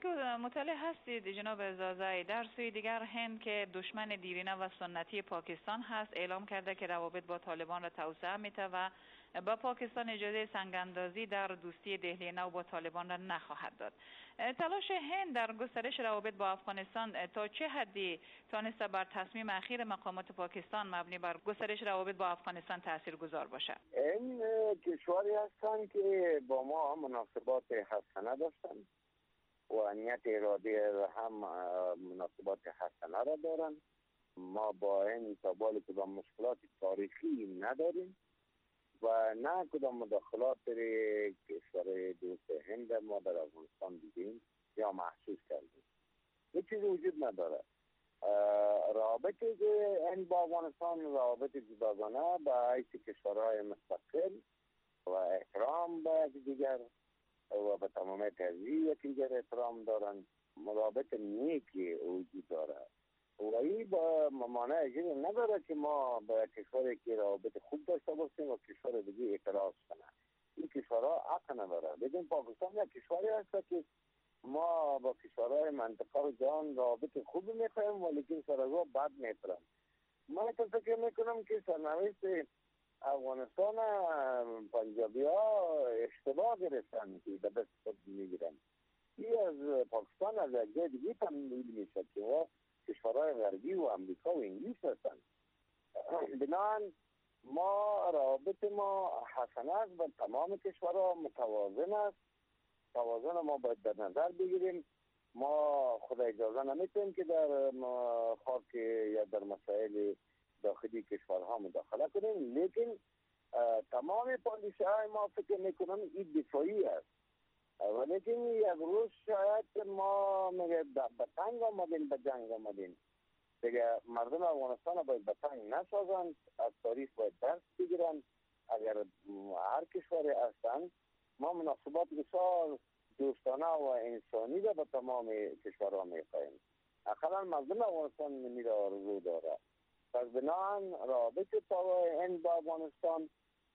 که مطلع هستید جناب زازای، در سوی دیگر هند که دشمن دیرینه و سنتی پاکستان هست اعلام کرده که روابط با طالبان را توسعه میده و با پاکستان اجازه سنگاندازی در دوستی دهلی نو با طالبان را نخواهد داد. تلاش هند در گسترش روابط با افغانستان تا چه حدی تانسته بر تصمیم اخیر مقامات پاکستان مبنی بر گسترش روابط با افغانستان تاثیرگذار باشد؟ این کشوری هستند که با ما مناسبات حسنه داشتند و نیت اراده هم مناسبات حسنه را دارند. ما با این تابال کدام مشکلات تاریخی نداریم و نه کدام مداخلات در کشور دوست هند ما در افغانستان دیدیم یا محسوس کردیم. هیچ چیزی وجود نداره. رابطه که این با افغانستان رابطه جداگانه با حیث کشورهای مستقل و احترام به دیگر و به تمام تهذیب دیگر احترام دارند. رابطه نیکی وجود داره و این با مانع اجازه نداره که ما با کشوری که رابطه خوب داشته باشیم و کشور دیگه اعتراض کنه. این کشورها حق نداره. ببین پاکستان یک کشوری هست که ما با کشورهای منطقه و جهان رابطه خوب میخوایم ولیکن سرازو بد میترم. من تو فکر میکنم که سرنوشت افغانستان پنجابی ها اشتباه گرفتن که به دست خود میگیرن. این از پاکستان از یک جای دیگه تمویل میشه که کشورهای غربی و امریکا و انگلیس هستن. بنابراین ما رابط ما حسنه است و تمام کشورها متوازن است. توازن ما باید در نظر بگیریم. ما خود اجازه نمیتیم که در خاک یا در مسائل داخلی کشورها مداخله کنیم، لیکن تمام پالیسی های ما فکر میکنم این دفاعی است. ولیکن یک روز شاید ما میگه به تنگ آمدیم به جنگ آمدیم دیگه. مردم افغانستان باید به تنگ نسازند، از تاریخ باید درس بگیرند. اگر هر کشوری هستند ما مناسبات بسیار دوستانه و انسانی را به تمام کشورها میخواهیم. اقلا مردم افغانستان میره آرزو داره. پس بنابراین رابطه تا این با افغانستان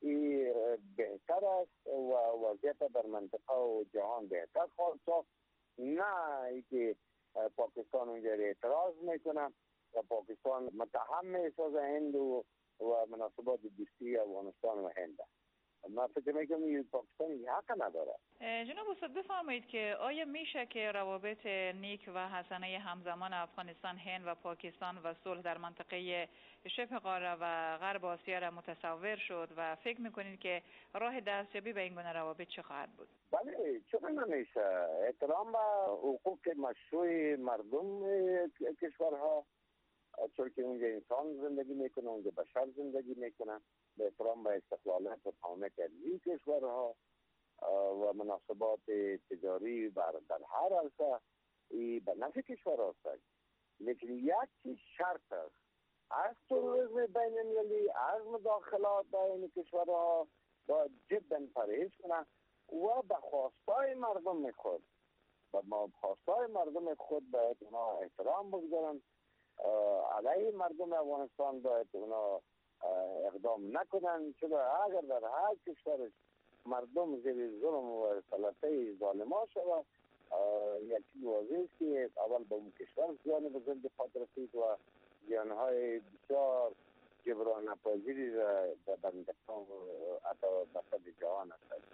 بهتر است و وضعیت در منطقه و جهان بهتر خواهد ساخت. نه اینکه پاکستان اونجا اعتراض میکنه و پاکستان متهم میسازه هند و مناسبات دوستی افغانستان و هند. من فکر میکنم پاکستان حق نداره. جناب استاد بفرمایید که آیا میشه که روابط نیک و حسنه همزمان افغانستان، هند و پاکستان و صلح در منطقه شبه قاره و غرب آسیا را متصور شد و فکر میکنید که راه دستیابی به این گونه روابط چه خواهد بود؟ بله، چرا نمیشه؟ احترام به حقوق مشروع مردم کشورها، چون که اونجا انسان زندگی میکنه، اونجا بشر زندگی میکنه، به احترام به استقلالات و تمامیت این کشورها و مناسبات تجاری در هر عرصه به نفع کشور است. لیکن یک چیز شرط است، از تروریسم بین المللی، از مداخلات بین کشورها باید جدا پرهیز کنه و به خواستای مردم خود و با خواستای مردم خود باید اونا احترام بگذارن. علیه مردم افغانستان باید اونا اقدام نکنن، چون اگر در هر کشور مردم زیر ظلم و سلطه ظالما شود، یک چیز واضح است که اول به اون کشور زیان بزرگ خاطر رسید و زیانهای بسیار جبران ناپذیری را در منطقه حتی بسط جهان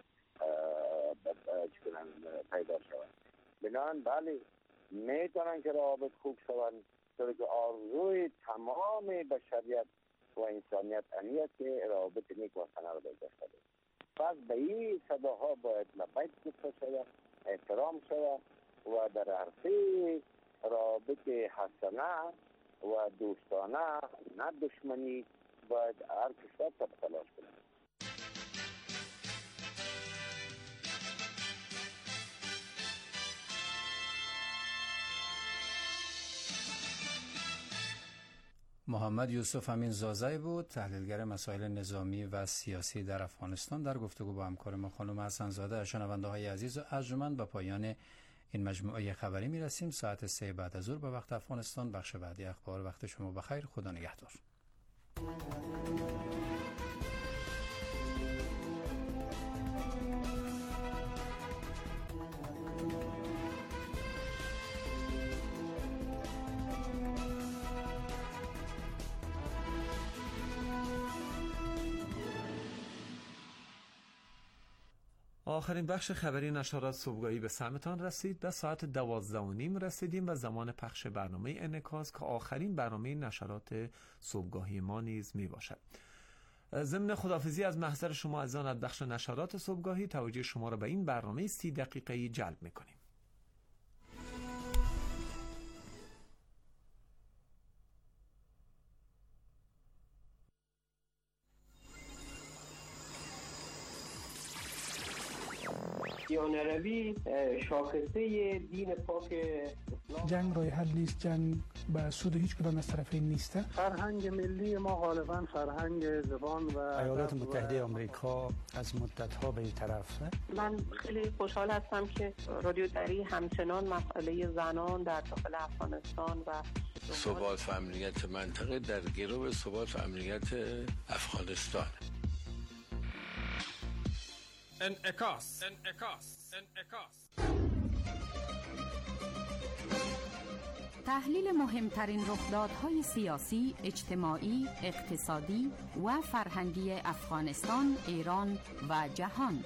پیدا شود. بنابراین بله میتونن که روابط خوب شوند، چون که آرزوی تمام بشریت و انسانیت انیت که روابط نیک و حسنه را داشته شده. پس به این صداها باید لبیک گفته شود، احترام شود و در عرصه روابط حسنه و دوستانه، نه دشمنی، باید هر کشور تلاش کنه. محمد یوسف امین زازای بود، تحلیلگر مسائل نظامی و سیاسی در افغانستان، در گفتگو با همکار ما خانم حسن زاده. شنونده های عزیز و ارجمند، به پایان این مجموعه خبری می رسیم. ساعت سه بعد از ظهر به وقت افغانستان بخش بعدی اخبار. وقت شما بخیر. خدا نگهدار. آخرین بخش خبری نشرات صبحگاهی به سمتان رسید. به ساعت دوازده و نیم رسیدیم و زمان پخش برنامه انعکاس که آخرین برنامه نشرات صبحگاهی ما نیز می باشد. ضمن خداحافظی از محضر شما عزیزان از بخش نشرات صبحگاهی، توجه شما را به این برنامه سی دقیقه‌ای جلب می کنیم. دیانه روی شاخصه دین پاک اسلام. جنگ راه حل نیست، جنگ به سود هیچ کدام از طرفین نیست. فرهنگ ملی ما غالبا فرهنگ زبان و ایالات متحده آمریکا از مدت‌ها به این طرف. من خیلی خوشحال هستم که رادیو دری همچنان مسئله زنان در داخل افغانستان و ثبات و امنیت منطقه در گرو ثبات و امنیت افغانستان. انعکاس انعکاس انعکاس تحلیل مهمترین رخدادهای سیاسی، اجتماعی، اقتصادی و فرهنگی افغانستان، ایران و جهان.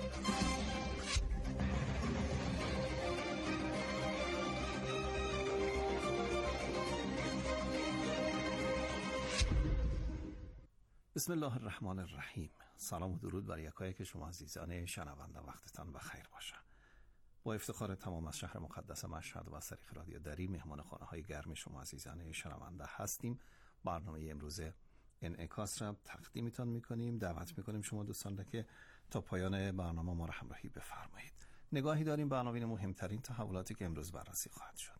بسم الله الرحمن الرحیم. سلام و درود بر یکایک شما عزیزان شنونده، وقتتان بخیر باشه. با افتخار تمام از شهر مقدس مشهد و از طریق رادیو دری مهمان خانه های گرم شما عزیزان شنونده هستیم. برنامه امروز انعکاس را تقدیمتان میکنیم. دعوت میکنیم شما دوستان را که تا پایان برنامه ما را همراهی بفرمایید. نگاهی داریم به عناوین مهمترین تحولاتی که امروز بررسی خواهد شد.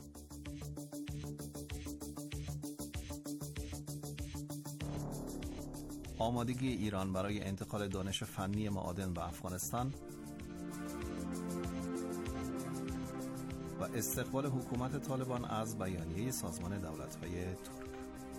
آمادگی ایران برای انتقال دانش فنی معادن به افغانستان و استقبال حکومت طالبان از بیانیه سازمان دولت‌های ترک.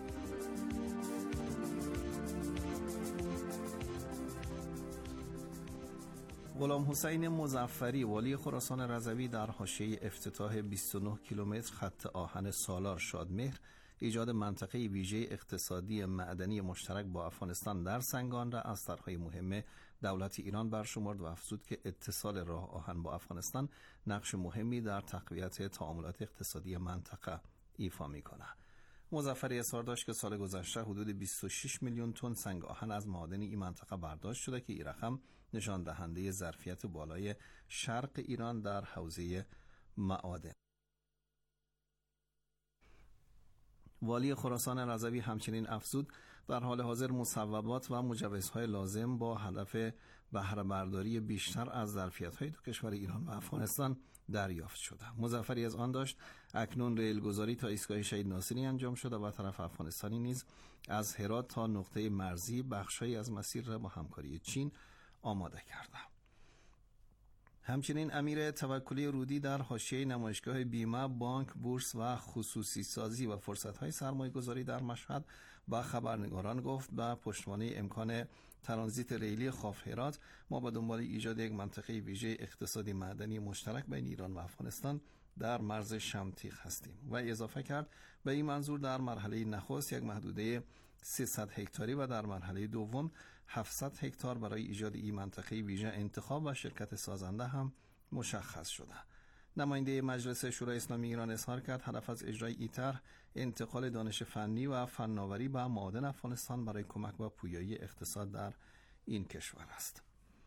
غلام حسین مظفری والی خراسان رضوی در حاشیه افتتاح بیست و نه کیلومتر خط آهن سالار شادمهر ایجاد منطقه ویژه اقتصادی معدنی مشترک با افغانستان در سنگان را از طرح‌های مهم دولت ایران برشمرد و افزود که اتصال راه آهن با افغانستان نقش مهمی در تقویت تعاملات اقتصادی منطقه ایفا می‌کند. مظفری اظهار داشت که سال گذشته حدود بیست و شش میلیون تن سنگ آهن از معادن این منطقه برداشت شده که این رقم نشان دهنده ظرفیت بالای شرق ایران در حوزه معادن. والی خراسان رضوی همچنین افزود در حال حاضر مصوبات و مجوزهای لازم با هدف بهره برداری بیشتر از ظرفیت‌های دو کشور ایران و افغانستان دریافت شده. مظفری از آن داشت اکنون ریلگذاری تا ایستگاه شهید ناصری انجام شده و طرف افغانستانی نیز از هرات تا نقطه مرزی بخشی از مسیر را با همکاری چین آماده کرده. همچنین امیر توکلی رودی در حاشیه نمایشگاه بیمه، بانک، بورس و خصوصی سازی و فرصت‌های سرمایه‌گذاری در مشهد با خبرنگاران گفت با پشتوانه امکان ترانزیت ریلی خاف هرات ما به دنبال ایجاد یک منطقه ویژه اقتصادی معدنی مشترک بین ایران و افغانستان در مرز شمتیخ هستیم و اضافه کرد به این منظور در مرحله نخست یک محدوده سیصد هکتاری و در مرحله دوم هفتصد هکتار برای ایجاد این منطقه ویژه انتخاب و شرکت سازنده هم مشخص شده. نماینده مجلس شورای اسلامی ایران اظهار کرد هدف از اجرای این طرح انتقال دانش فنی و فناوری به معادن افغانستان برای کمک به پویایی اقتصاد در این کشور است.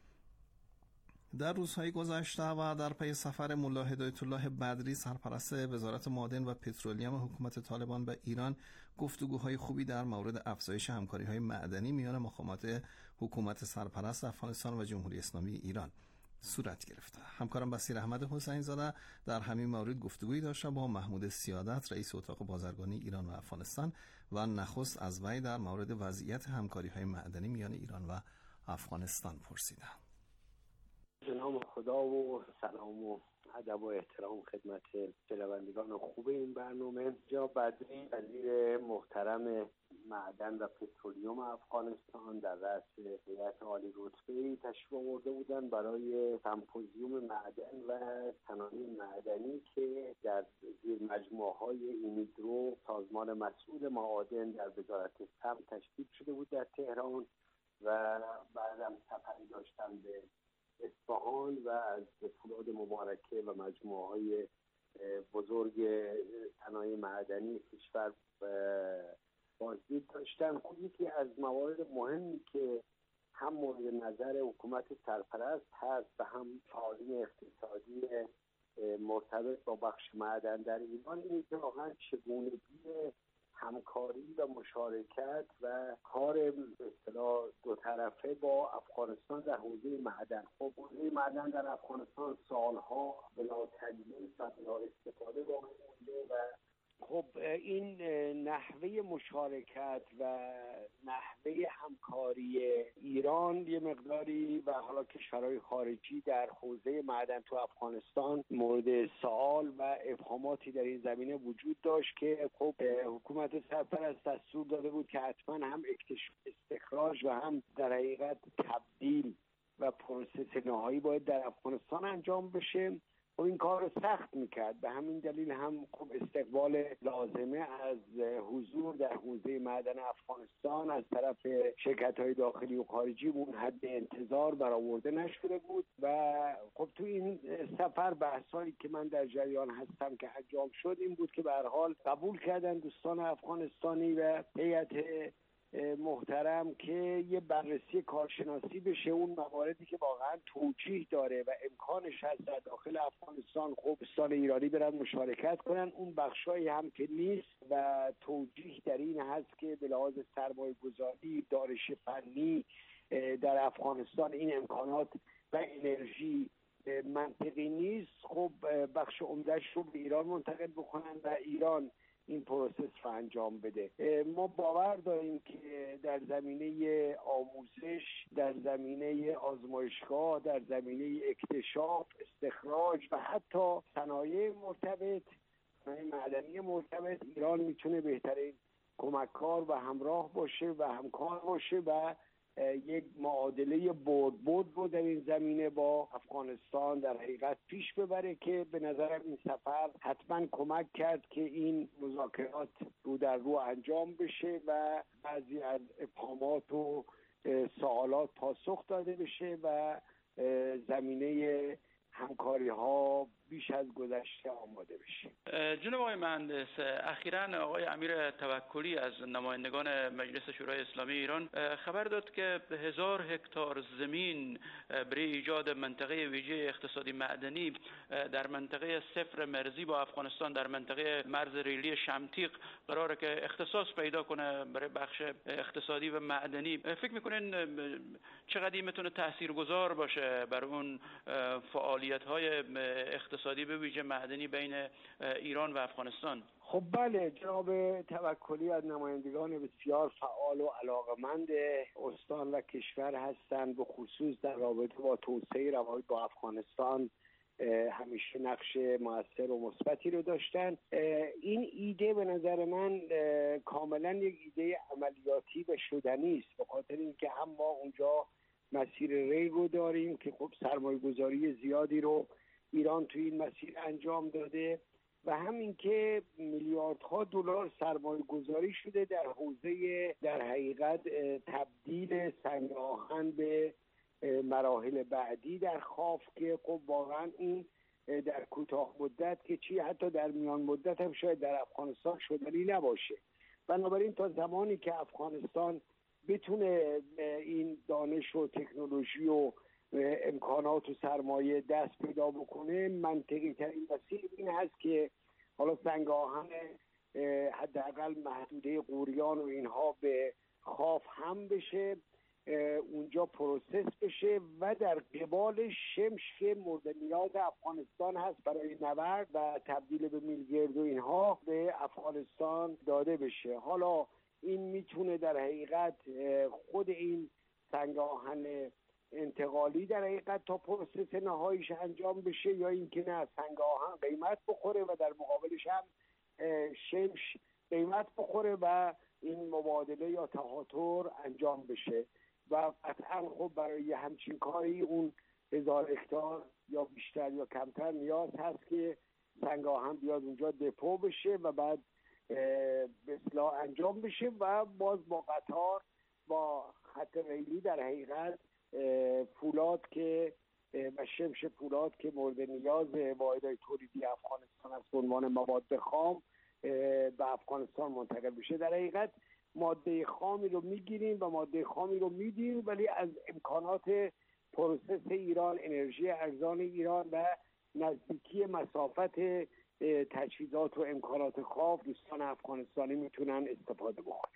در روزهای گذشته و در پی سفر ملا هدایت الله بدری سرپرست وزارت معادن و پترولیوم حکومت طالبان به ایران، گفتگوهای خوبی در مورد افزایش همکاری‌های معدنی میان مقامات حکومت سرپرست افغانستان و جمهوری اسلامی ایران صورت گرفته. همکارم بصیر احمد حسین زاده در همین مورد گفتگویی داشته با محمود سیادت رئیس اتاق بازرگانی ایران و افغانستان و نخست از وی در مورد وضعیت همکاری‌های معدنی میان ایران و افغانستان پرسیدند. به نام خدا و سلام و ادب و احترام خدمت شنوندگان خوب این برنامه. جناب بدری وزیر محترم معدن و پترولیوم افغانستان در رأس هیئت عالی رتبه‌ای تشریف آورده بودند برای سمپوزیوم معدن و صنایع معدنی که در زیر مجموعه‌های اینیدرو سازمان مسئول معادن در وزارت سمت تشکیل شده بود در تهران و بعدم سفری داشتن به اصفهان و از فولاد مبارکه و مجموعه های بزرگ صنایع معدنی کشور بازدید داشتن. خب یکی از موارد مهمی که هم مورد نظر حکومت سرپرست هست و هم فعالین اقتصادی مرتبط با بخش معدن در ایران اینه که واقعا چگونگی همکاری و مشارکت و کار به اصطلاح دو طرفه با افغانستان در حوزه معدن. خب حوزه معدن در افغانستان سالها بلا تجویز و بلا استفاده باقی مونده و خب این نحوه مشارکت و نحوه همکاری ایران یه مقداری و حالا کشورهای خارجی در حوزه معدن تو افغانستان مورد سوال و ابهاماتی در این زمینه وجود داشت که خب حکومت سرپرست دستور داده بود که حتما هم استخراج و هم در حقیقت تبدیل و پروسس نهایی باید در افغانستان انجام بشه. و این کار رو سخت میکرد. به همین دلیل هم خب استقبال لازمه از حضور در حوزه معدن افغانستان از طرف شرکت‌های داخلی و خارجی اون حد انتظار برآورده نشده بود و خب تو این سفر بحثایی که من در جریان هستم که انجام شد این بود که به هر حال قبول کردن دوستان افغانستانی و هیئت محترم که یه بررسی کارشناسی بشه اون مواردی که واقعا توجیه داره و امکانش هست در داخل افغانستان خب دوستان ایرانی برن مشارکت کنن. اون بخشایی هم که نیست و توجیه در این هست که به لحاظ سرمایه گذاری دانش فنی در افغانستان این امکانات و انرژی منطقی نیست، خب بخش عمده‌اش رو به ایران منتقل بکنن و ایران این پروسس رو انجام بده. ما باور داریم که در زمینه آموزش، در زمینه آزمایشگاه، در زمینه اکتشاف، استخراج و حتی صنایع مرتبط، صنایع معدنی مرتبط ایران میتونه بهترین کمککار و همراه باشه و همکار باشه و یک معادله برد برد رو در این زمینه با افغانستان در حقیقت پیش ببره که به نظرم این سفر حتما کمک کرد که این مذاکرات رو در رو انجام بشه و بعضی از ابهامات و سوالات پاسخ داده بشه و زمینه همکاری ها بیش از گذشته آماده بشه. جناب آقای مهندس، اخیراً آقای امیر توکلی از نمایندگان مجلس شورای اسلامی ایران خبر داد که هزار هکتار زمین برای ایجاد منطقه ویژه اقتصادی معدنی در منطقه صفر مرزی با افغانستان در منطقه مرز ریلی شمتیق قراره که اختصاص پیدا کنه برای بخش اقتصادی و معدنی. فکر میکنین چقدر میتونه تاثیرگذار باشه بر اون فعالیت‌های اقتصادی به ویژه معدنی بین ایران و افغانستان؟ خب بله، جناب توکلی از نمایندگان بسیار فعال و علاقمند استان و کشور هستند، به خصوص در رابطه با توسعه روابط با افغانستان همیشه نقش مؤثر و مثبتی رو داشتن. این ایده به نظر من کاملا یک ایده عملیاتی و شدنی است، به خاطر اینکه هم ما اونجا مسیر ریل رو داریم که خب سرمایه گذاری زیادی رو ایران توی این مسیر انجام داده و همین که میلیاردها دلار سرمایه گذاری شده در حوزه در حقیقت تبدیل سنگ آهن به مراحل بعدی در خاف که خب واقعا این در کوتاه مدت که چی حتی در میان مدت هم شاید در افغانستان شدنی نباشه. بنابراین تا زمانی که افغانستان بتونه این دانش و تکنولوژی و امکانات و سرمایه دست پیدا بکنه، منطقی ترین مسیر این هست که حالا سنگ آهن حداقل محدوده قوریان و اینها به خاف هم بشه، اونجا پروسس بشه و در قبال شمش که مورد نیاز افغانستان هست برای نورد و تبدیل به میلگرد و اینها به افغانستان داده بشه. حالا این میتونه در حقیقت خود این سنگ آهن انتقالی در حقیقت تا پروسس نهاییش انجام بشه یا اینکه نه سنگ آهن قیمت بخوره و در مقابلش هم شمش قیمت بخوره و این مبادله یا تهاتر انجام بشه و قطعا خب برای همچین کاری اون هزار هکتار یا بیشتر یا کمتر نیاز هست که سنگ آهن بیاد اونجا دپو بشه و بعد به اصطلاح انجام بشه و باز با قطار با خط ریلی در حقیقت فولاد که و شمش پولاد که مورد نیاز واحدهای تولیدی افغانستان است به عنوان مواد خام به افغانستان منتقل بشه. در حقیقت ماده خامی رو میگیریم و ماده خامی رو میدیم، ولی از امکانات پروسس ایران، انرژی ارزان ایران و نزدیکی مسافت تجهیزات و امکانات خام دوستان افغانستانی میتونن استفاده بکنن.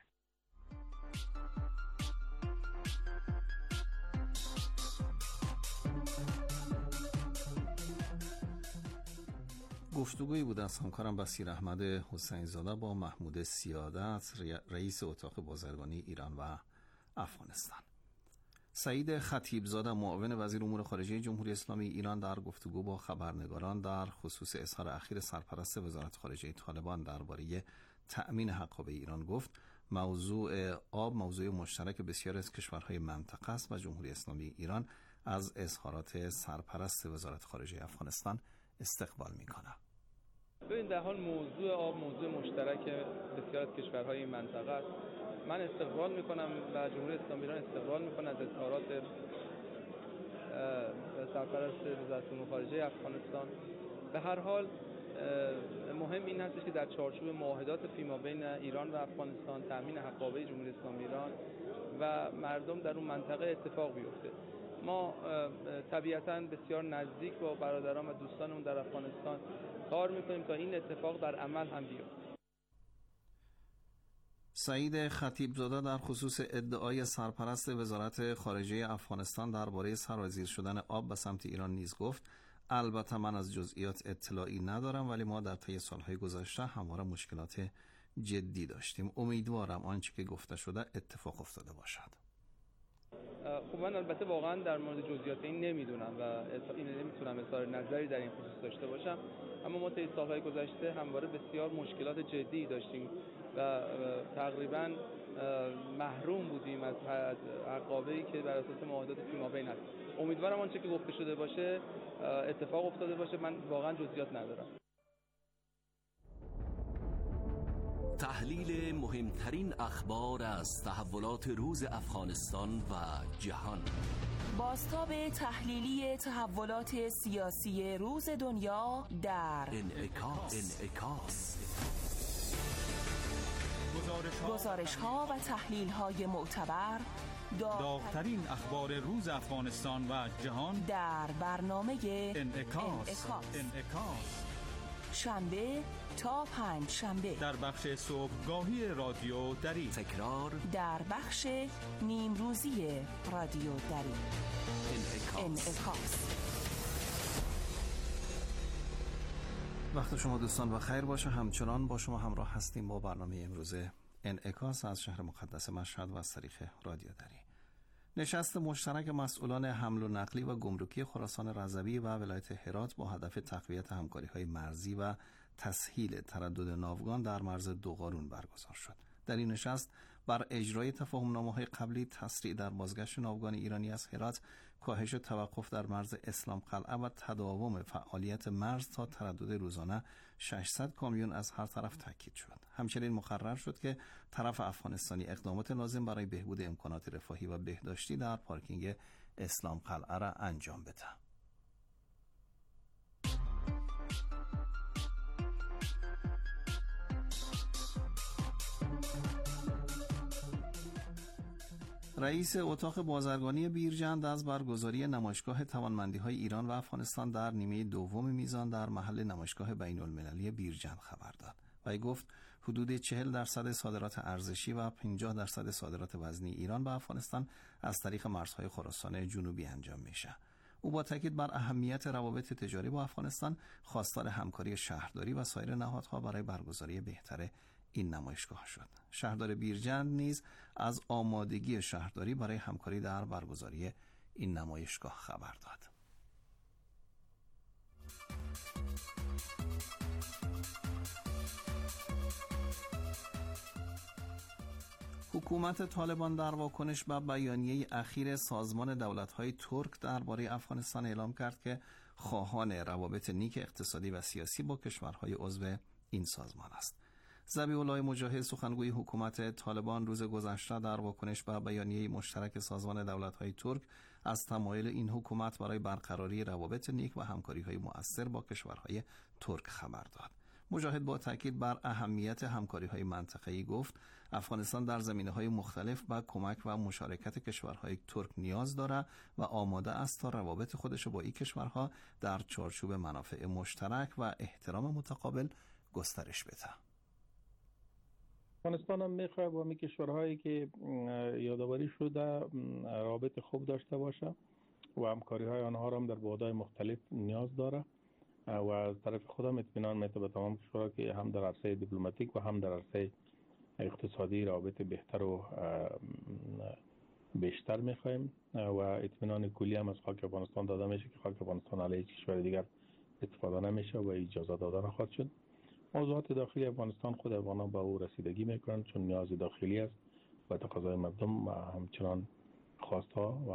گفتگویی بود از همکارم بصیر احمد حسین زاده با محمود سیادت، رئیس اتاق بازرگانی ایران و افغانستان. سعید خطیبزاده معاون وزیر امور خارجه جمهوری اسلامی ایران در گفتگو با خبرنگاران در خصوص اظهار اخیر سرپرست وزارت خارجه طالبان درباره تأمین حقابه ایران گفت موضوع آب موضوع مشترک بسیاری از کشورهای منطقه است و جمهوری اسلامی ایران از اظهارات سرپرست وزارت خارجه افغانستان استقبال می‌کند. ببین در حال موضوع آب موضوع مشترک بسیار از کشورهای این منطقه است. من استقبال میکنم و جمهوری اسلامی ایران استقبال میکنه از اظهارات سرپرست وزارت امور خارجه افغانستان. به هر حال مهم این هست که در چارچوب معاهدات فیما بین ایران و افغانستان تامین حقابه جمهوری اسلامی ایران و مردم در اون منطقه اتفاق بیفته. ما طبیعتاً بسیار نزدیک با برادران و دوستانمون در افغانستان کار میکنیم تا این اتفاق در عمل هم بیفته. سعید خطیبزاده در خصوص ادعای سرپرست وزارت خارجه افغانستان درباره سرازیر شدن آب به سمت ایران نیز گفت البته من از جزئیات اطلاعی ندارم، ولی ما در طی سالهای گذشته همواره مشکلات جدی داشتیم. امیدوارم آنچه که گفته شده اتفاق افتاده باشد. خب من البته واقعا در مورد جزئیات این نمیدونم و این نمیتونم اظهار نظری در این خصوص داشته باشم، اما ما طی سالهای گذشته همواره بسیار مشکلات جدی داشتیم و تقریبا محروم بودیم از حقابه‌ای که بر اساس معاهدات فیمابین هست. امیدوارم آنچه که گفته شده باشه اتفاق افتاده باشه، من واقعا جزئیات ندارم. تحلیل مهمترین اخبار از تحولات روز افغانستان و جهان. بازتاب تحلیلی تحولات سیاسی روز دنیا در انعکاس. انعکاس. گزارش ها و تحلیل های معتبر، داغ‌ترین اخبار روز افغانستان و جهان در برنامه انعکاس. انعکاس. شنبه تا پنج شنبه در بخش صبحگاهی رادیو دری، تکرار در بخش نیم روزی رادیو دری. انعکاس. انعکاس. وقت شما دوستان بخیر باشه. همچنان با شما همراه هستیم با برنامه امروز انعکاس از شهر مقدس مشهد و از طریق رادیو دری. نشست مشترک مسئولان حمل و نقلی و گمرکی خراسان رضوی و ولایت هرات با هدف تقویت همکاری‌های مرزی و تسهیل تردد ناوگان در مرز دوقارون برگزار شد. در این نشست بر اجرای تفاهم‌نامه‌های قبلی، تسریع در بازگشت ناوگان ایرانی از هرات، کاهش توقف در مرز اسلام قلعه و تداوم فعالیت مرز تا تردد روزانه ششصد کامیون از هر طرف تاکید شد. همچنین مقرر شد که طرف افغانستانی اقدامات لازم برای بهبود امکانات رفاهی و بهداشتی در پارکینگ اسلام قلعه را انجام بده. رئیس اتاق بازرگانی بیرجند از برگزاری نمایشگاه توانمندی‌های ایران و افغانستان در نیمه دوم میزان در محل نمایشگاه بین‌المللی بیرجند خبر داد. وی گفت حدود چهل درصد صادرات ارزشی و پنجاه درصد صادرات وزنی ایران به افغانستان از طریق مرزهای خراسان جنوبی انجام میشه. او با تاکید بر اهمیت روابط تجاری با افغانستان خواستار همکاری شهرداری و سایر نهادها برای برگزاری بهتر این نمایشگاه شد. شهردار بیرجند نیز از آمادگی شهرداری برای همکاری در برگزاری این نمایشگاه خبر داد. حکومت طالبان در واکنش به بیانیه اخیر سازمان دولت‌های ترک درباره افغانستان اعلام کرد که خواهان روابط نیک اقتصادی و سیاسی با کشورهای عضو این سازمان است. ذبیح الله مجاهد سخنگوی حکومت طالبان روز گذشته در واکنش به بیانیه مشترک سازمان دولت‌های ترک از تمایل این حکومت برای برقراری روابط نیک و همکاری‌های مؤثر با کشورهای ترک خبر داد. مجاهد با تاکید بر اهمیت همکاری‌های منطقه‌ای گفت افغانستان در زمینه‌های مختلف به کمک و مشارکت کشورهای ترک نیاز دارد و آماده است تا روابط خودش با این کشورها در چارچوب منافع مشترک و احترام متقابل گسترش بده. افغانستان هم میخواد با می کشورهایی که یادآوری شده روابط خوب داشته باشه و همکاری‌های آنها را هم در بعدهای مختلف نیاز داره و از طرف خودم اطمینان میده به تمام کشورها که هم در عرصه دیپلماتیک و هم در عرصه اقتصادی روابط بهتر و بیشتر میخوایم و اطمینان کلی هم از خاک افغانستان داده میشه که خاک افغانستان علیه کشور دیگر استفاده نمیشه و اجازه داده نخواهد شد. موضوعات داخلی افغانستان خود افغانان به او رسیدگی میکنند چون نیاز داخلی است و تقاضای مردم و همچنان خواستها و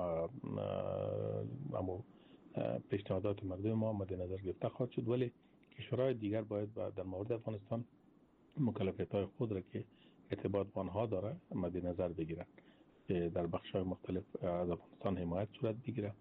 اما پیشنهادات مردم ما مد نظر گرفته خواهد شد، ولی کشورهای دیگر باید در مورد افغانستان مکلفیت‌های خود را که ارتباط با آنها داره مد نظر بگیرند که در بخش‌های مختلف از افغانستان حمایت صورت بگیرد.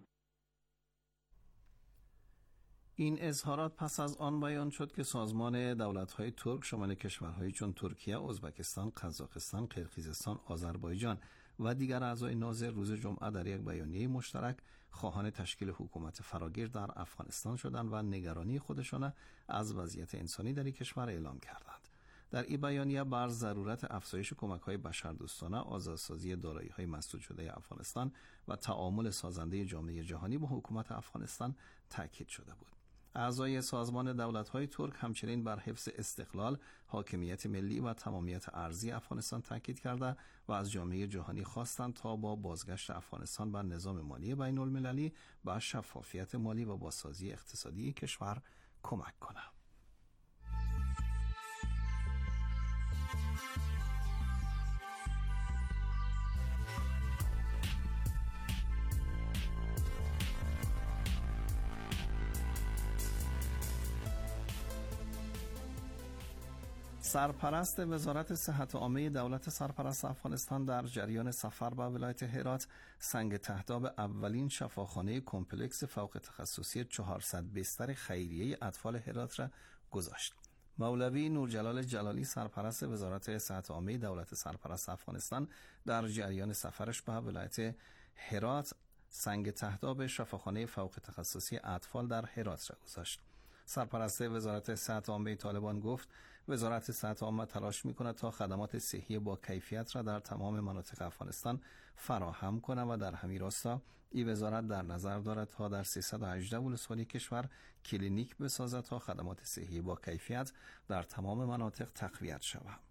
این اظهارات پس از آن بیان شد که سازمان دولت‌های ترک شامل کشورهایی چون ترکیه، ازبکستان، قزاقستان، قرقیزستان، آذربایجان و دیگر اعضای ناظر روز جمعه در یک بیانیه مشترک خواهان تشکیل حکومت فراگیر در افغانستان شدند و نگرانی خودشان از وضعیت انسانی در این کشور اعلام کردند. در این بیانیه بر ضرورت افزایش کمک‌های بشردوستانه، آزادسازی دارایی‌های مسدود شده افغانستان و تعامل سازنده جامعه جهانی با حکومت افغانستان تاکید شده بود. اعضای سازمان دولت‌های ترک همچنین بر حفظ استقلال، حاکمیت ملی و تمامیت ارضی افغانستان تاکید کرده و از جامعه جهانی خواستند تا با بازگشت افغانستان بر نظام مالی بین‌المللی و شفافیت مالی و بازسازی اقتصادی کشور کمک کنند. سرپرست وزارت صحت عامه دولت سرپرست افغانستان در جریان سفر به ولایت هرات سنگ تهداب اولین شفاخانه کمپلکس فوق تخصصی چهارصد بستر خیریه اطفال هرات را گذاشت. مولوی نورجلال جلالی سرپرست وزارت صحت عامه دولت سرپرست افغانستان در جریان سفرش به ولایت هرات سنگ تهداب شفاخانه فوق تخصصی اطفال در هرات را گذاشت. سرپرست وزارت صحت عامه طالبان گفت وزارت صحت عامه تلاش می‌کند تا خدمات صحی با کیفیت را در تمام مناطق افغانستان فراهم کند و در همین راستا این وزارت در نظر دارد تا در سیصد و هجده ولسوالی کشور کلینیک بسازد تا خدمات صحی با کیفیت در تمام مناطق تقویت شود.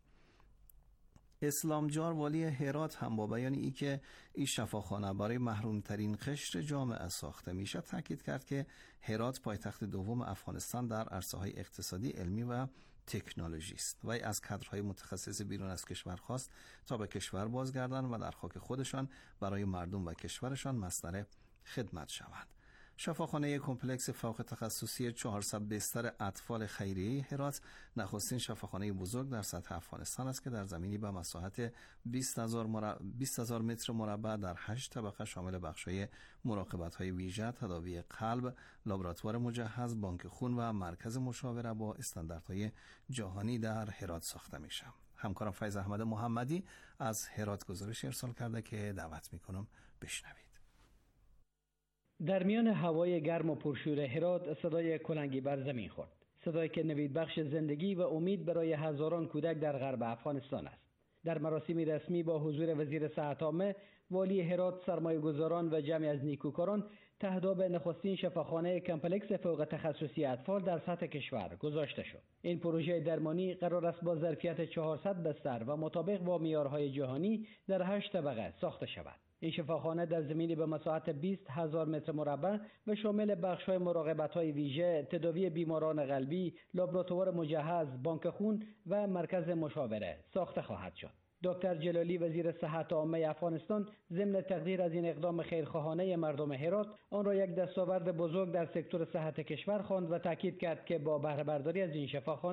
اسلامجار والی هرات هم با بیان ای که این شفاخانه برای محرومترین قشر جامعه ساخته میشه تاکید کرد که هرات پایتخت دوم افغانستان در عرصه‌های اقتصادی، علمی و تکنولوژی است. وی از کادرهای متخصص بیرون از کشور خواست تا به کشور بازگردند و در خاک خودشان برای مردم و کشورشان مصدر خدمت شوند. شفاخانه کمپلکس فوق تخصصی چهارصد بستر اطفال خیریه هرات نخستین شفاخانه بزرگ در سطح افغانستان است که در زمینی به مساحت بیست هزار متر مربع در هشت طبقه شامل بخش‌های مراقبت‌های ویژه، تداوی قلب، لابراتوار مجهز، بانک خون و مرکز مشاوره با استانداردهای جهانی در هرات ساخته میشه. همکارم فیض احمد محمدی از هرات گزارش ارسال کرده که دعوت میکنم بشنوید. در میان هوای گرم و پرشور هرات صدای کلنگی بر زمین خورد. صدایی که نوید بخش زندگی و امید برای هزاران کودک در غرب افغانستان است. در مراسمی رسمی با حضور وزیر صحت عامه، والی هرات، سرمایه‌گذاران و جمعی از نیکوکاران تهداب نخستین شفاخانه کمپلکس فوق تخصصی اطفال در سطح کشور گذاشته شد. این پروژه درمانی قرار است با ظرفیت چهارصد بستر و مطابق با معیارهای جهانی در هشت طبقه ساخته شود. این شفاخانه در زمینی به مساحت بیست هزار متر مربع و شامل بخش‌های مراقبت‌های ویژه، تداوی بیماران قلبی، لابراتوار مجهز، بانک خون و مرکز مشاوره ساخته خواهد شد. دکتر جلالی وزیر صحت عامه افغانستان ضمن تقدیر از این اقدام خیرخواهانه مردم هرات آن را یک دستاورد بزرگ در سکتور صحت کشور خواند و تاکید کرد که با بهره برداری از این شفاخانه